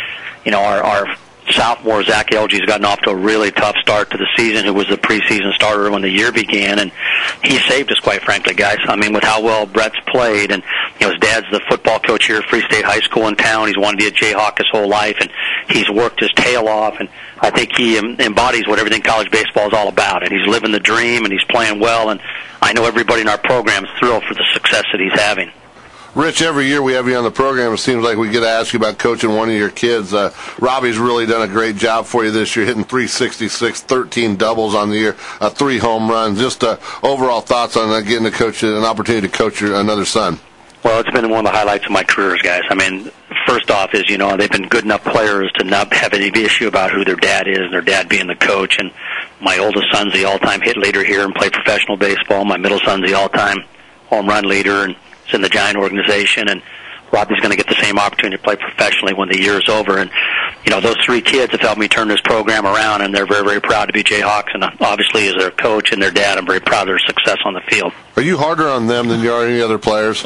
our sophomore, Zach Elgey's gotten off to a really tough start to the season, who was the preseason starter when the year began. And he saved us, quite frankly, guys. I mean, with how well Brett's played. And, his dad's the football coach here at Free State High School in town. He's wanted to be a Jayhawk his whole life, and he's worked his tail off. And I think he embodies what everything college baseball is all about. And he's living the dream, and he's playing well. And I know everybody in our program is thrilled for the success that he's having. Rich, every year we have you on the program, it seems like we get to ask you about coaching one of your kids. Robbie's really done a great job for you this year, hitting 366, 13 doubles on the year, 3 home runs. Just overall thoughts on getting to coach an opportunity to coach another son. Well, it's been one of the highlights of my careers, guys. I mean, first off is, they've been good enough players to not have any issue about who their dad is, and their dad being the coach. And my oldest son's the all-time hit leader here and played professional baseball. My middle son's the all-time home run leader and is in the Giant organization. And Robbie's going to get the same opportunity to play professionally when the year is over. And, those 3 kids have helped me turn this program around, and they're very, very proud to be Jayhawks. And obviously, as their coach and their dad, I'm very proud of their success on the field. Are you harder on them than you are any other players?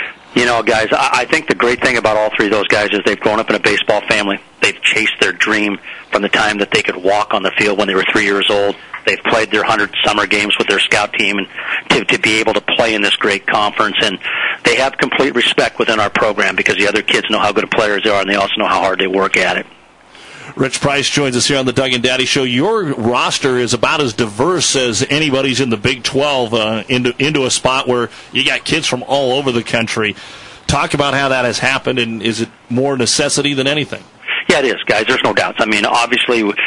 Guys, I think the great thing about all 3 of those guys is they've grown up in a baseball family. They've chased their dream from the time that they could walk on the field when they were 3 years old. They've played their 100 summer games with their scout team, and to be able to play in this great conference. And they have complete respect within our program because the other kids know how good of players they are, and they also know how hard they work at it. Rich Price joins us here on the Doug and Daddy Show. Your roster is about as diverse as anybody's in the Big 12 into a spot where you got kids from all over the country. Talk about how that has happened, and is it more necessity than anything? Yeah, it is, guys. There's no doubts. I mean, obviously, on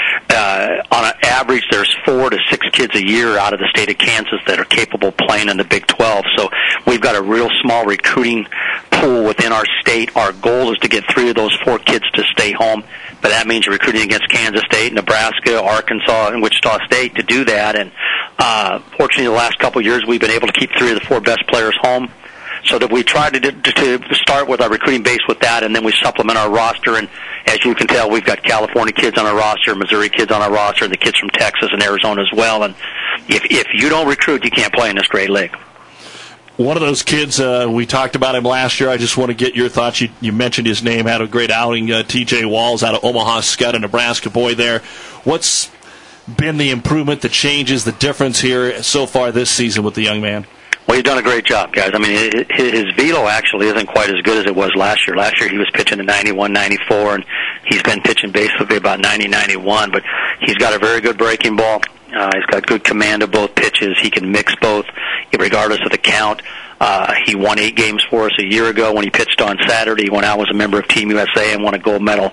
an average, there's 4 to 6 kids a year out of the state of Kansas that are capable of playing in the Big 12. So we've got a real small recruiting pool within our state. Our goal is to get 3 of those 4 kids to stay home, but that means recruiting against Kansas State, Nebraska, Arkansas, and Wichita State to do that. And fortunately, the last couple of years, we've been able to keep 3 of the 4 best players home. So that we try to start with our recruiting base with that, and then we supplement our roster. And as you can tell, we've got California kids on our roster, Missouri kids on our roster, and the kids from Texas and Arizona as well. And if you don't recruit, you can't play in this great league. One of those kids, we talked about him last year. I just want to get your thoughts. You mentioned his name, had a great outing. T.J. Walls out of Omaha Scud, a Nebraska boy there. What's been the improvement, the changes, the difference here so far this season with the young man? Well, he's done a great job, guys. I mean, his velo actually isn't quite as good as it was last year. Last year he was pitching to 91, 94, and he's been pitching basically about 90, 91. But he's got a very good breaking ball. He's got good command of both pitches. He can mix both, regardless of the count. He won 8 games for us a year ago when he pitched on Saturday. He went out, was a member of Team USA, and won a gold medal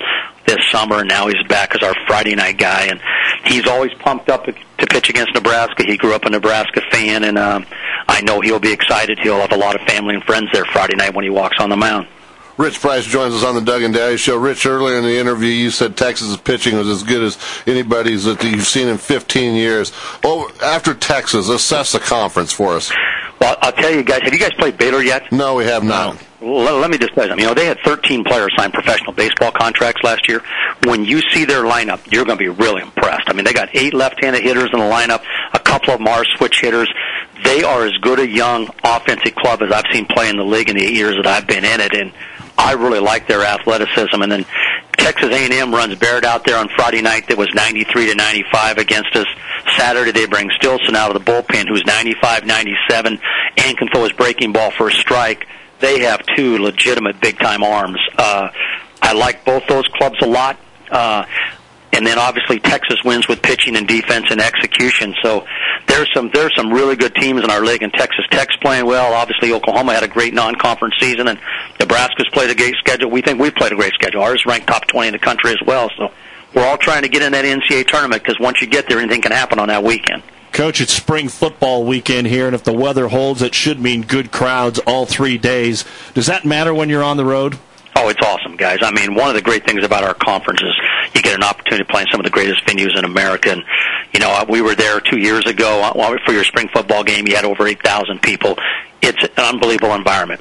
this summer, and now he's back as our Friday night guy. And he's always pumped up to pitch against Nebraska. He grew up a Nebraska fan, and I know he'll be excited. He'll have a lot of family and friends there Friday night when he walks on the mound. Rich Price joins us on the Doug and Daddy Show. Rich, earlier in the interview, you said Texas's pitching was as good as anybody's that you've seen in 15 years. Well, after Texas, assess the conference for us. Well, I'll tell you guys, have you guys played Baylor yet? No, we have not. Well, let me just tell you something. They had 13 players sign professional baseball contracts last year. When you see their lineup, you're going to be really impressed. I mean, they got 8 left-handed hitters in the lineup. A couple of them are switch hitters. They are as good a young offensive club as I've seen play in the league in the 8 years that I've been in it, and I really like their athleticism. And then Texas A&M runs Barrett out there on Friday night that was 93-95 against us. Saturday they bring Stilson out of the bullpen, who's 95-97 and can throw his breaking ball for a strike. They have 2 legitimate big-time arms. I like both those clubs a lot. And then obviously Texas wins with pitching and defense and execution. So there's some really good teams in our league, and Texas Tech's playing well. Obviously Oklahoma had a great non-conference season, and Nebraska's played a great schedule. We think we've played a great schedule. Ours is ranked top 20 in the country as well. So we're all trying to get in that NCAA tournament, because once you get there, anything can happen on that weekend. Coach, it's spring football weekend here, and if the weather holds, it should mean good crowds all 3 days. Does that matter when you're on the road? Oh, it's awesome, guys. I mean, one of the great things about our conference is you get an opportunity to play in some of the greatest venues in America. And, we were there 2 years ago for your spring football game. You had over 8,000 people. It's an unbelievable environment.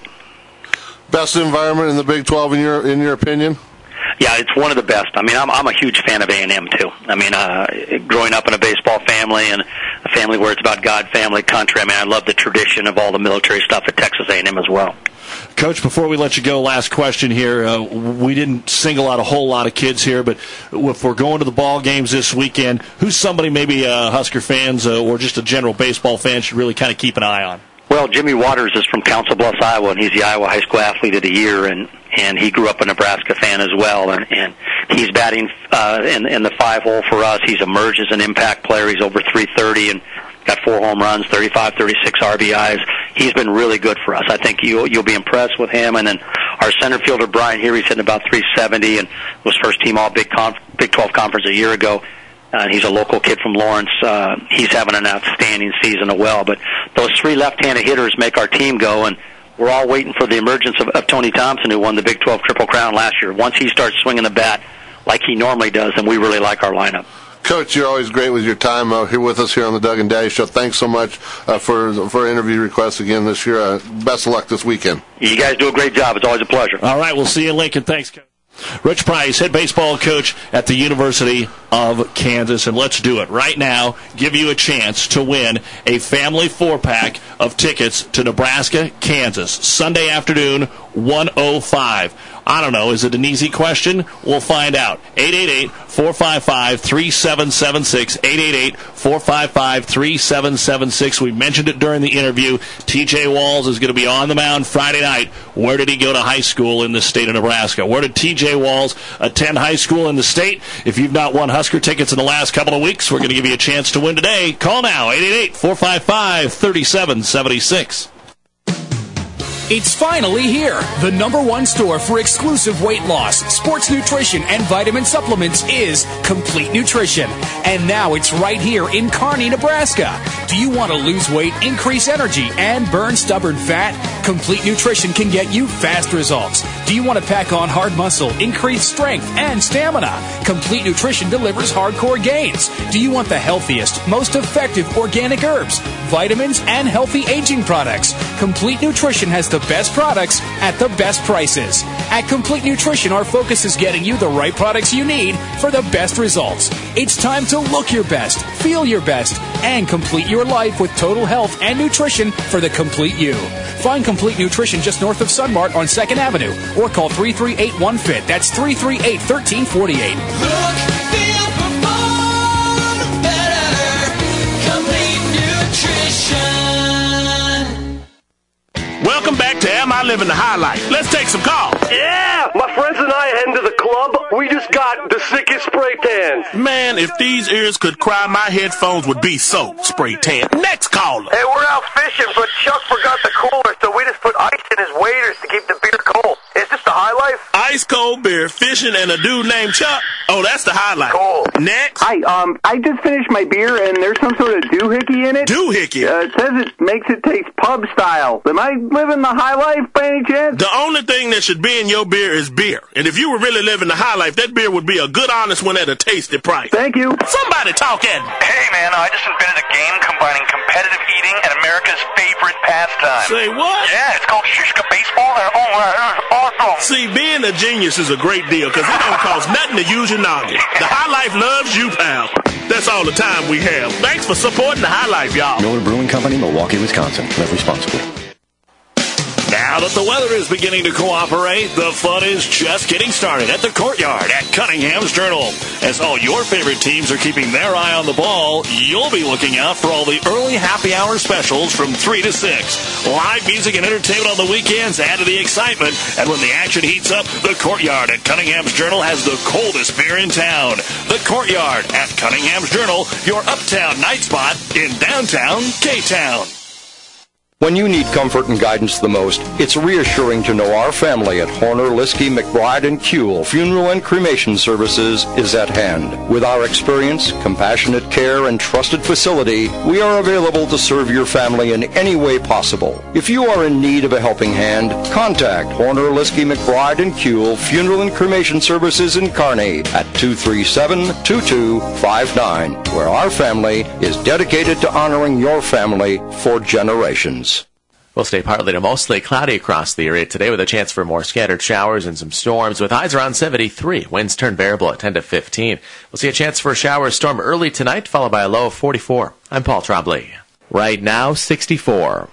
Best environment in the Big 12 in your opinion? Yeah, it's one of the best. I mean, I'm a huge fan of A&M, too. I mean, growing up in a baseball family and a family where it's about God, family, country, I mean, I love the tradition of all the military stuff at Texas A&M as well. Coach, before we let you go, last question here. We didn't single out a whole lot of kids here, but if we're going to the ball games this weekend, who's somebody maybe Husker fans or just a general baseball fan should really kind of keep an eye on? Well, Jimmy Waters is from Council Bluffs, Iowa, and he's the Iowa High School Athlete of the Year, and he grew up a Nebraska fan as well, and he's batting in the 5-hole for us. He's emerged as an impact player. He's over 330 and got 4 home runs, 35, 36 RBIs. He's been really good for us. I think you'll be impressed with him. And then our center fielder, Brian Heary's hitting about 370 and was first team all Big 12 conference a year ago. He's a local kid from Lawrence. He's having an outstanding season as well. But those 3 left-handed hitters make our team go, and we're all waiting for the emergence of Tony Thompson, who won the Big 12 Triple Crown last year. Once he starts swinging the bat like he normally does, then we really like our lineup. Coach, you're always great with your time here with us here on the Doug and Daddy Show. Thanks so much for interview requests again this year. Best of luck this weekend. You guys do a great job. It's always a pleasure. All right, we'll see you in Lincoln. Thanks, Coach. Rich Price, head baseball coach at the University of Kansas. And let's do it right now. Give you a chance to win a family 4-pack of tickets to Nebraska, Kansas, Sunday afternoon, 1:05. I don't know. Is it an easy question? We'll find out. 888-455-3776. 888-455-3776. We mentioned it during the interview. TJ Walls is going to be on the mound Friday night. Where did he go to high school in the state of Nebraska? Where did TJ Walls attend high school in the state? If you've not won Husker tickets in the last couple of weeks, we're going to give you a chance to win today. Call now. 888-455-3776. It's finally here. The #1 store for exclusive weight loss, sports nutrition, and vitamin supplements is Complete Nutrition. And now it's right here in Kearney, Nebraska. Do you want to lose weight, increase energy, and burn stubborn fat? Complete Nutrition can get you fast results. Do you want to pack on hard muscle, increase strength, and stamina? Complete Nutrition delivers hardcore gains. Do you want the healthiest, most effective organic herbs, vitamins, and healthy aging products? Complete Nutrition has the best products at the best prices. At Complete Nutrition, our focus is getting you the right products you need for the best results. It's time to look your best, feel your best, and complete your life with total health and nutrition for the complete you. Find Complete Nutrition just north of Sunmart on 2nd Avenue or call 338-1FIT. That's 338-1348. Look, feel, perform better. Complete Nutrition. Welcome back to Am I Living the High Life? Let's take some calls. Yeah! My friends and I heading to the club. We just got the sickest spray tans. Man, if these ears could cry, my headphones would be soaked. Spray tan. Next caller. Hey, we're out fishing, but Chuck forgot the cooler, so we just put ice in his waders to keep the beer cold. Is this the high life? ice cold beer, fishing, and a dude named Chuck. Oh, that's the highlight. Cool. Next. Hi, I just finished my beer, and there's some sort of doohickey in it. Doohickey? It says it makes it taste pub style. Am I living the high life by any chance? The only thing that should be in your beer is beer. And if you were really living the high life, that beer would be a good, honest one at a tasty price. Thank you. Somebody talking. Hey, man, I just invented a game combining competitive eating and America's favorite pastime. Say what? Yeah, it's called Shishka Baseball, and awesome. See, being a genius is a great deal because it don't cost nothing to use your noggin. The High Life loves you, pal. That's all the time we have. Thanks for supporting the High Life, y'all. Miller Brewing Company, Milwaukee, Wisconsin. Live responsibly. Now that the weather is beginning to cooperate, the fun is just getting started at the Courtyard at Cunningham's Journal. As all your favorite teams are keeping their eye on the ball, you'll be looking out for all the early happy hour specials from 3 to 6. Live music and entertainment on the weekends add to the excitement. And when the action heats up, the Courtyard at Cunningham's Journal has the coldest beer in town. The Courtyard at Cunningham's Journal, your uptown night spot in downtown K-Town. When you need comfort and guidance the most, it's reassuring to know our family at Horner, Liskey, McBride, and Kuehl Funeral and Cremation Services is at hand. With our experience, compassionate care, and trusted facility, we are available to serve your family in any way possible. If you are in need of a helping hand, contact Horner, Liskey, McBride, and Kuehl Funeral and Cremation Services in Kearney at 237-2259, where our family is dedicated to honoring your family for generations. We'll stay partly to mostly cloudy across the area today with a chance for more scattered showers and some storms with highs around 73. Winds turn variable at 10 to 15. We'll see a chance for a shower or storm early tonight, followed by a low of 44. I'm Paul Trombley. Right now, 64.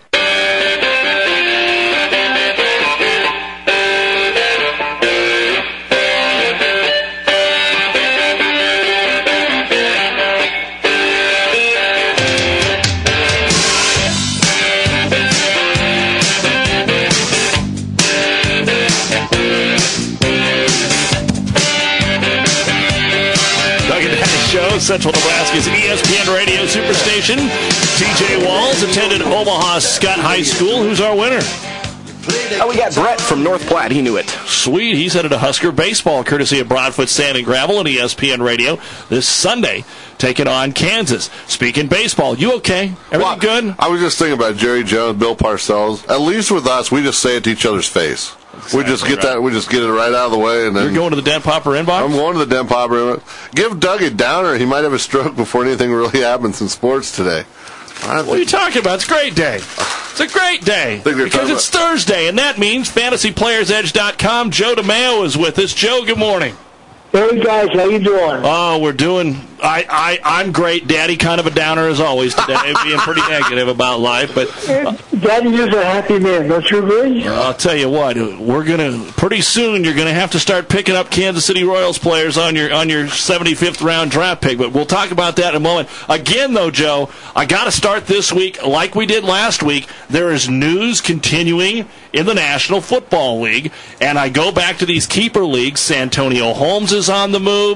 Central Nebraska's ESPN Radio Superstation. TJ Walls attended Omaha Scott High School. Who's our winner? We got Brett from North Platte. He knew it. Sweet. He's headed to Husker baseball, courtesy of Broadfoot Sand and Gravel and ESPN Radio this Sunday, taking on Kansas. Speaking baseball, you okay? Everything good? I was just thinking about Jerry Jones, Bill Parcells. At least with us, we just say it to each other's face. Exactly, we just get that. We just get it right out of the way, and then you're going to the Dent Popper inbox. I'm going to the Dent Popper inbox. Give Doug a downer. He might have a stroke before anything really happens in sports today. What are you talking about? It's a great day. It's a great day because it's Thursday, and that means FantasyPlayersEdge.com. Joe DeMeo is with us. Joe, good morning. Hey guys, how you doing? Oh, we're doing. I'm great. Daddy, kind of a downer as always today, being pretty negative about life. But Daddy is a happy man, don't you agree? I'll tell you what, we're gonna pretty soon. You're gonna have to start picking up Kansas City Royals players on your 75th round draft pick. But we'll talk about that in a moment. Again, though, Joe, I got to start this week like we did last week. There is news continuing in the National Football League, and I go back to these keeper leagues. Santonio Holmes is on the move.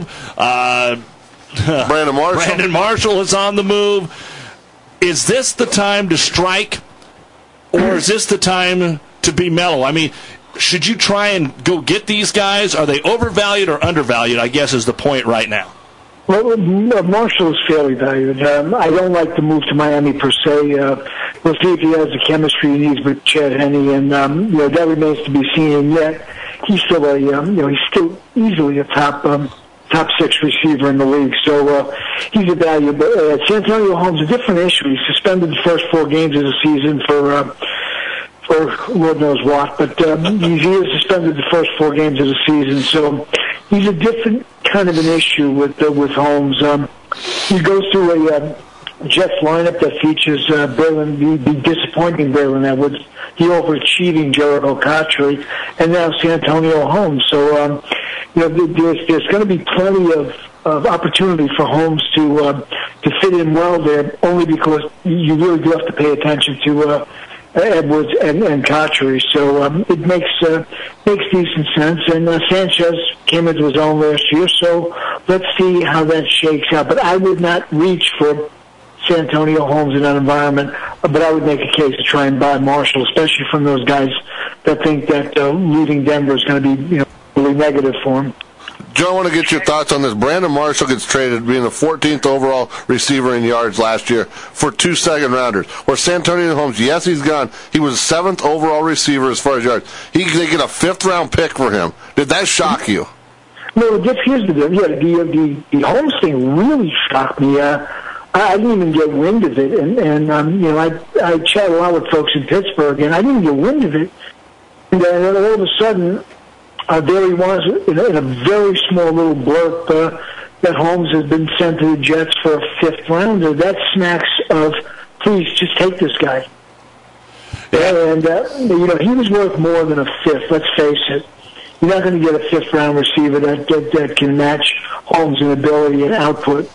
Brandon Marshall is on the move. Is this the time to strike, or is this the time to be mellow? I mean, should you try and go get these guys? Are they overvalued or undervalued, I guess, is the point right now. Well, Marshall is fairly valued. I don't like the move to Miami per se. We'll see if he has the chemistry he needs with Chad Henne, and that remains to be seen. And yet, he's still he's still easily a top 6 receiver in the league. So he's a value. But Santonio Holmes, a different issue. He's suspended the first 4 games of the season for Lord knows what, but he is suspended the first 4 games of the season. So he's a different kind of an issue with Holmes. He goes through a Jets lineup that features the disappointing Braylon Edwards, the overachieving Jericho Cotchery, and now Santonio Holmes. So there's going to be plenty of opportunity for Holmes to fit in well there, only because you really do have to pay attention to Edwards and Cotchery. So it makes decent sense. And Sanchez came into his own last year, so let's see how that shakes out. But I would not reach for Santonio Holmes in that environment, but I would make a case to try and buy Marshall, especially from those guys that think that leaving Denver is going to be really negative for him. Joe, I want to get your thoughts on this. Brandon Marshall gets traded, being the 14th overall receiver in yards last year, for 2 second-rounders. Where Santonio Holmes, yes, he's gone. He was 7th overall receiver as far as yards. They get a 5th-round pick for him. Did that shock you? No, here's the deal. Yeah, the Holmes thing really shocked me. I didn't even get wind of it, and I chat a lot with folks in Pittsburgh, and I didn't get wind of it. And then all of a sudden, there he was in a very small little blurb that Holmes has been sent to the Jets for a 5th rounder. That smacks of, please, just take this guy. And, he was worth more than a 5th, let's face it. You're not going to get a 5th-round receiver that can match Holmes' in ability and output.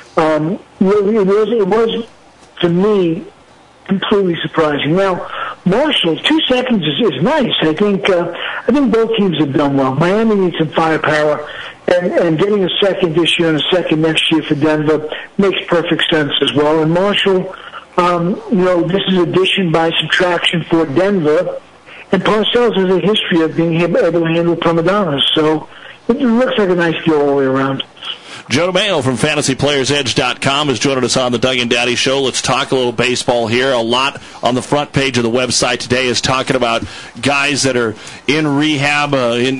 It was, to me, completely surprising. Now, Marshall, 2 seconds is nice. I think both teams have done well. Miami needs some firepower, and getting a second this year and a second next year for Denver makes perfect sense as well. And Marshall, this is addition by subtraction for Denver, and Parcells has a history of being able to handle prima donnas. So it looks like a nice deal all the way around. Joe DeMaio from FantasyPlayersEdge.com is joining us on the Doug and Daddy Show. Let's talk a little baseball here. A lot on the front page of the website today is talking about guys that are in rehab, in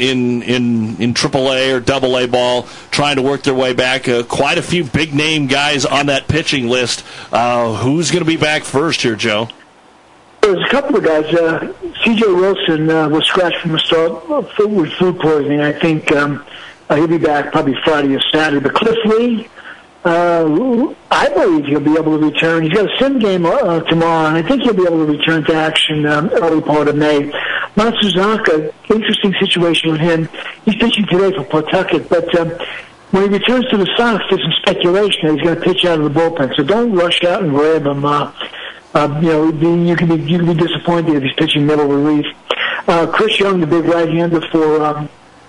AAA or AA ball, trying to work their way back. Quite a few big-name guys on that pitching list. Who's going to be back first here, Joe? There's a couple of guys. C.J. Wilson was scratched from the start with food poisoning. I think he'll be back probably Friday or Saturday. But Cliff Lee, I believe he'll be able to return. He's got a sim game tomorrow, and I think he'll be able to return to action early part of May. Matsuzaka, interesting situation with him. He's pitching today for Pawtucket, but when he returns to the Sox, there's some speculation that he's going to pitch out of the bullpen. So don't rush out and grab him. You can be disappointed if he's pitching middle relief. Chris Young, the big right-hander for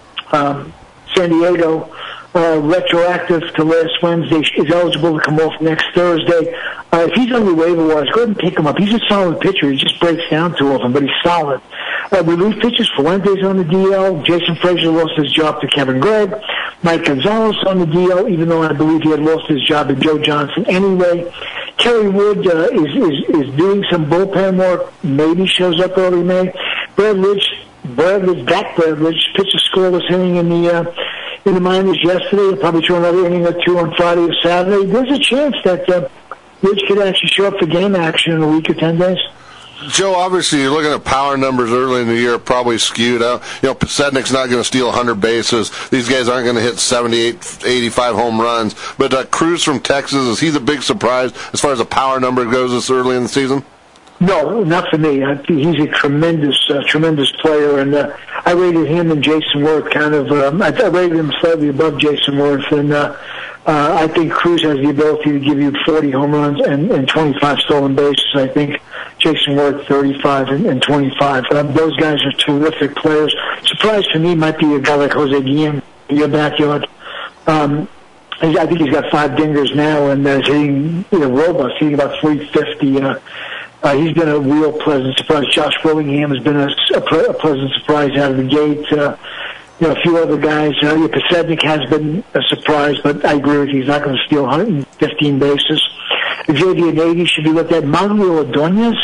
San Diego, retroactive to last Wednesday, is eligible to come off next Thursday. If he's on the waiver wires, go ahead and pick him up. He's a solid pitcher. He just breaks down too often, but he's solid. Relief pitchers, Fuentes on the DL. Jason Frazier lost his job to Kevin Gregg. Mike Gonzalez on the DL, even though I believe he had lost his job to Joe Johnson anyway. Kerry Wood is doing some bullpen work. Maybe shows up early May. Brad Lidge pitched a scoreless inning in the minors yesterday. He'll probably throw another inning or two on Friday or Saturday. There's a chance that Lidge could actually show up for game action in a week or 10 days. Joe, obviously, you're looking at power numbers early in the year, probably skewed out. Pasednik's not going to steal 100 bases. These guys aren't going to hit 78, 85 home runs. But Cruz from Texas, is he the big surprise as far as the power number goes this early in the season? No, not for me. He's a tremendous player, and I rated him and Jason Worth I rated him slightly above Jason Worth, and I think Cruz has the ability to give you 40 home runs and 25 stolen bases. I think Jason Worth 35 and 25. Those guys are terrific players. Surprise for me might be a guy like Jose Guillen in your backyard. I think he's got 5 dingers now, and he's hitting robust, hitting about 350. He's been a real pleasant surprise. Josh Willingham has been a pleasant surprise out of the gate. A few other guys. Pasednik has been a surprise, but I agree with you. He's not going to steal 115 bases. Xavier Nady should be looked at. Manuel Ordonez,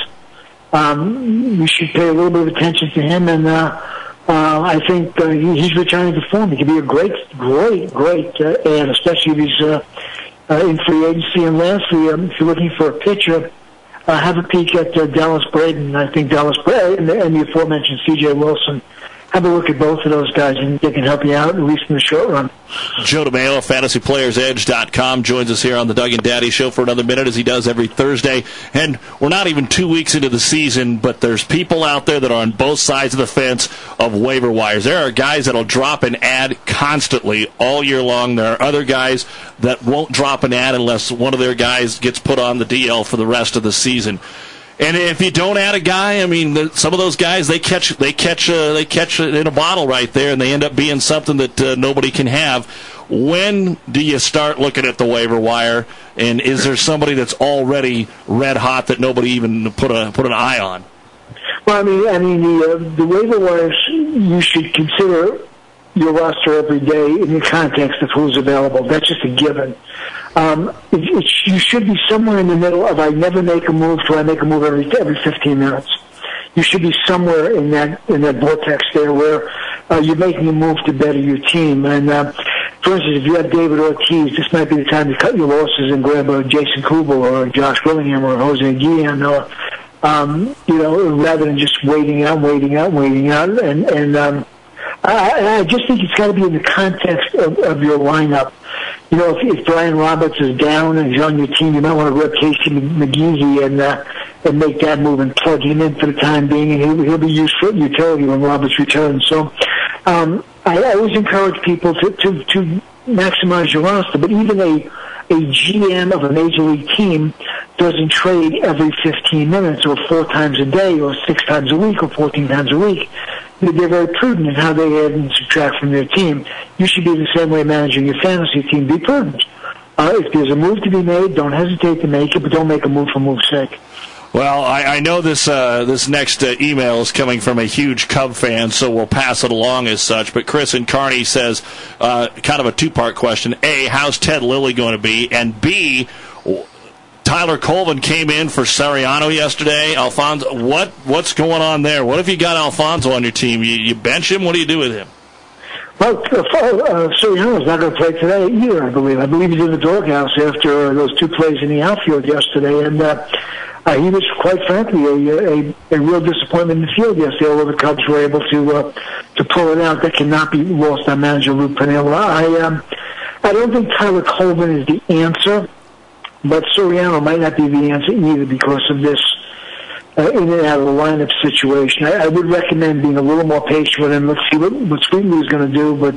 we should pay a little bit of attention to him, and I think he's returning to form. He could be a great add, especially if he's in free agency. And lastly, if you're looking for a pitcher, have a peek at Dallas Braden. I think Dallas Braden and the aforementioned C.J. Wilson. Have a look at both of those guys, and they can help you out, at least in the short run. Joe DeMaio of FantasyPlayersEdge.com joins us here on the Doug and Daddy Show for another minute, as he does every Thursday. And we're not even 2 weeks into the season, but there's people out there that are on both sides of the fence of waiver wires. There are guys that will drop an ad constantly all year long. There are other guys that won't drop an ad unless one of their guys gets put on the DL for the rest of the season. And if you don't add a guy, I mean, some of those guys, they catch it in a bottle right there, and they end up being something that nobody can have. When do you start looking at the waiver wire, and is there somebody that's already red hot that nobody even put an eye on? Well, I mean, the waiver wires, you should consider your roster every day in the context of who's available. That's just a given. You should be somewhere in the middle of I never make a move to I make a move every 15 minutes. You should be somewhere in that vortex there where you're making a move to better your team. And for instance, if you have David Ortiz, this might be the time to cut your losses and grab a Jason Kubel or a Josh Willingham or a Jose Guillen, or rather than just waiting out. And I just think it's got to be in the context of your lineup. If Brian Roberts is down and he's on your team, you might want to grab Casey McGeehee and make that move and plug him in for the time being, and he'll be used for utility when Roberts returns. So I always encourage people to maximize your roster, but even a GM of a major league team doesn't trade every 15 minutes or 4 times a day or 6 times a week or 14 times a week. They're very prudent in how they add and subtract from their team. You should be the same way managing your fantasy team. Be prudent. If there's a move to be made, don't hesitate to make it, but don't make a move for move's sake. Well, I know this next email is coming from a huge Cub fan, so we'll pass it along as such. But Chris in Kearney says, kind of a two-part question. A, how's Ted Lilly going to be? And B, Tyler Colvin came in for Soriano yesterday. Alfonso, what's going on there? What if you got Alfonso on your team? You bench him? What do you do with him? Well, Soriano's not going to play today either, I believe. I believe he's in the doghouse after those 2 plays in the outfield yesterday. And he was, quite frankly, a real disappointment in the field yesterday, although the Cubs were able to pull it out. That cannot be lost on manager Lou Piniella. I don't think Tyler Colvin is the answer, but Soriano might not be the answer either because of this in and out of the lineup situation. I would recommend being a little more patient with him. Let's see what Sweetly is going to do, but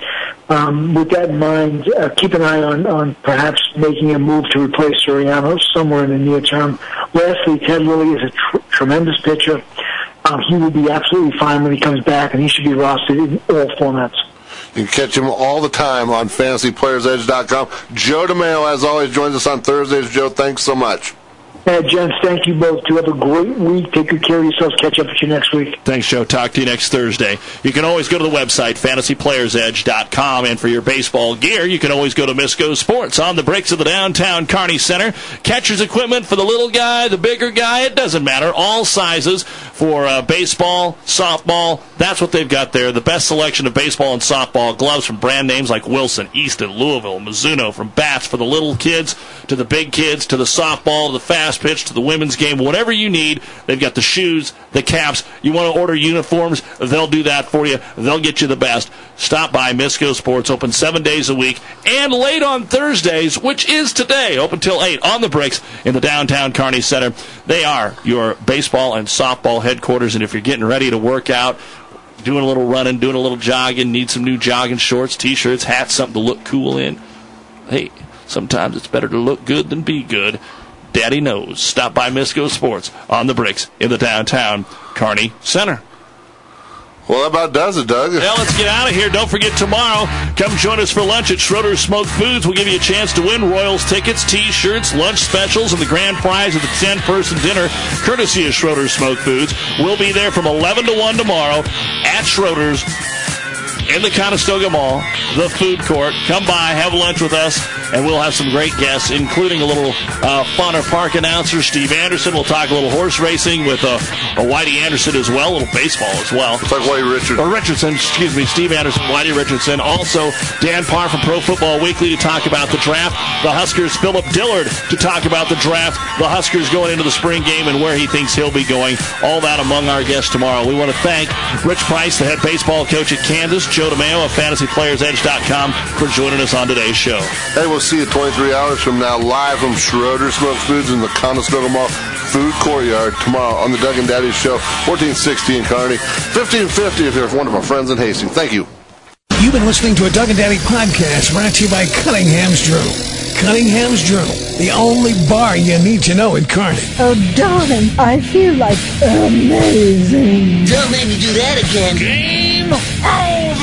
with that in mind, keep an eye on perhaps making a move to replace Soriano somewhere in the near term. Lastly, Ted Lilly is a tremendous pitcher. He will be absolutely fine when he comes back, and he should be rostered in all formats. You can catch him all the time on FantasyPlayersEdge.com. Joe DeMeo, as always, joins us on Thursdays. Joe, thanks so much. Gents, thank you both. You have a great week. Take good care of yourselves. Catch up with you next week. Thanks, Joe. Talk to you next Thursday. You can always go to the website, FantasyPlayersEdge.com, and for your baseball gear, you can always go to Misco Sports on the bricks of the downtown Kearney Center. Catcher's equipment for the little guy, the bigger guy, it doesn't matter. All sizes for baseball, softball. That's what they've got there. The best selection of baseball and softball gloves from brand names like Wilson, Easton, Louisville, Mizuno, from bats for the little kids to the big kids to the softball to the fast pitch to the women's game, whatever you need. They've got the shoes, the caps. You want to order uniforms, they'll do that for you. They'll get you the best. Stop by Misco Sports, open 7 days a week, and late on Thursdays, which is today, open till 8 on the bricks in the downtown Kearney Center. They are your baseball and softball headquarters, and if you're getting ready to work out, doing a little running, doing a little jogging, need some new jogging shorts, T-shirts, hats, something to look cool in, hey, sometimes it's better to look good than be good. Daddy knows. Stop by Misco Sports on the bricks in the downtown Kearney Center. Well, that about does it, Doug. Well, let's get out of here. Don't forget tomorrow, come join us for lunch at Schroeder's Smoked Foods. We'll give you a chance to win Royals tickets, T-shirts, lunch specials, and the grand prize of the 10-person dinner, courtesy of Schroeder's Smoked Foods. We'll be there from 11 to 1 tomorrow at Schroeder's in the Conestoga Mall, the food court. Come by, have lunch with us, and we'll have some great guests, including a little Bonner Park announcer, Steve Anderson. We'll talk a little horse racing with a Whitey Anderson as well, a little baseball as well. It's like Whitey Richardson, excuse me, Steve Anderson, Whitey Richardson. Also, Dan Parr from Pro Football Weekly to talk about the draft. The Huskers, Philip Dillard to talk about the draft. The Huskers going into the spring game and where he thinks he'll be going. All that among our guests tomorrow. We want to thank Rich Price, the head baseball coach at Kansas, Joe DeMeo of FantasyPlayersEdge.com for joining us on today's show. Hey, we'll see you 23 hours from now, live from Schroeder's Smoked Foods in the Conestoga Mall Food Courtyard tomorrow on the Doug and Daddy Show, 1460 in Kearney, 1550 if you're one of our friends in Hastings. Thank you. You've been listening to a Doug and Daddy podcast brought to you by Cunningham's Journal. Cunningham's Journal, the only bar you need to know in Kearney. Oh, darling, I feel like amazing. Don't make me do that again. Game over.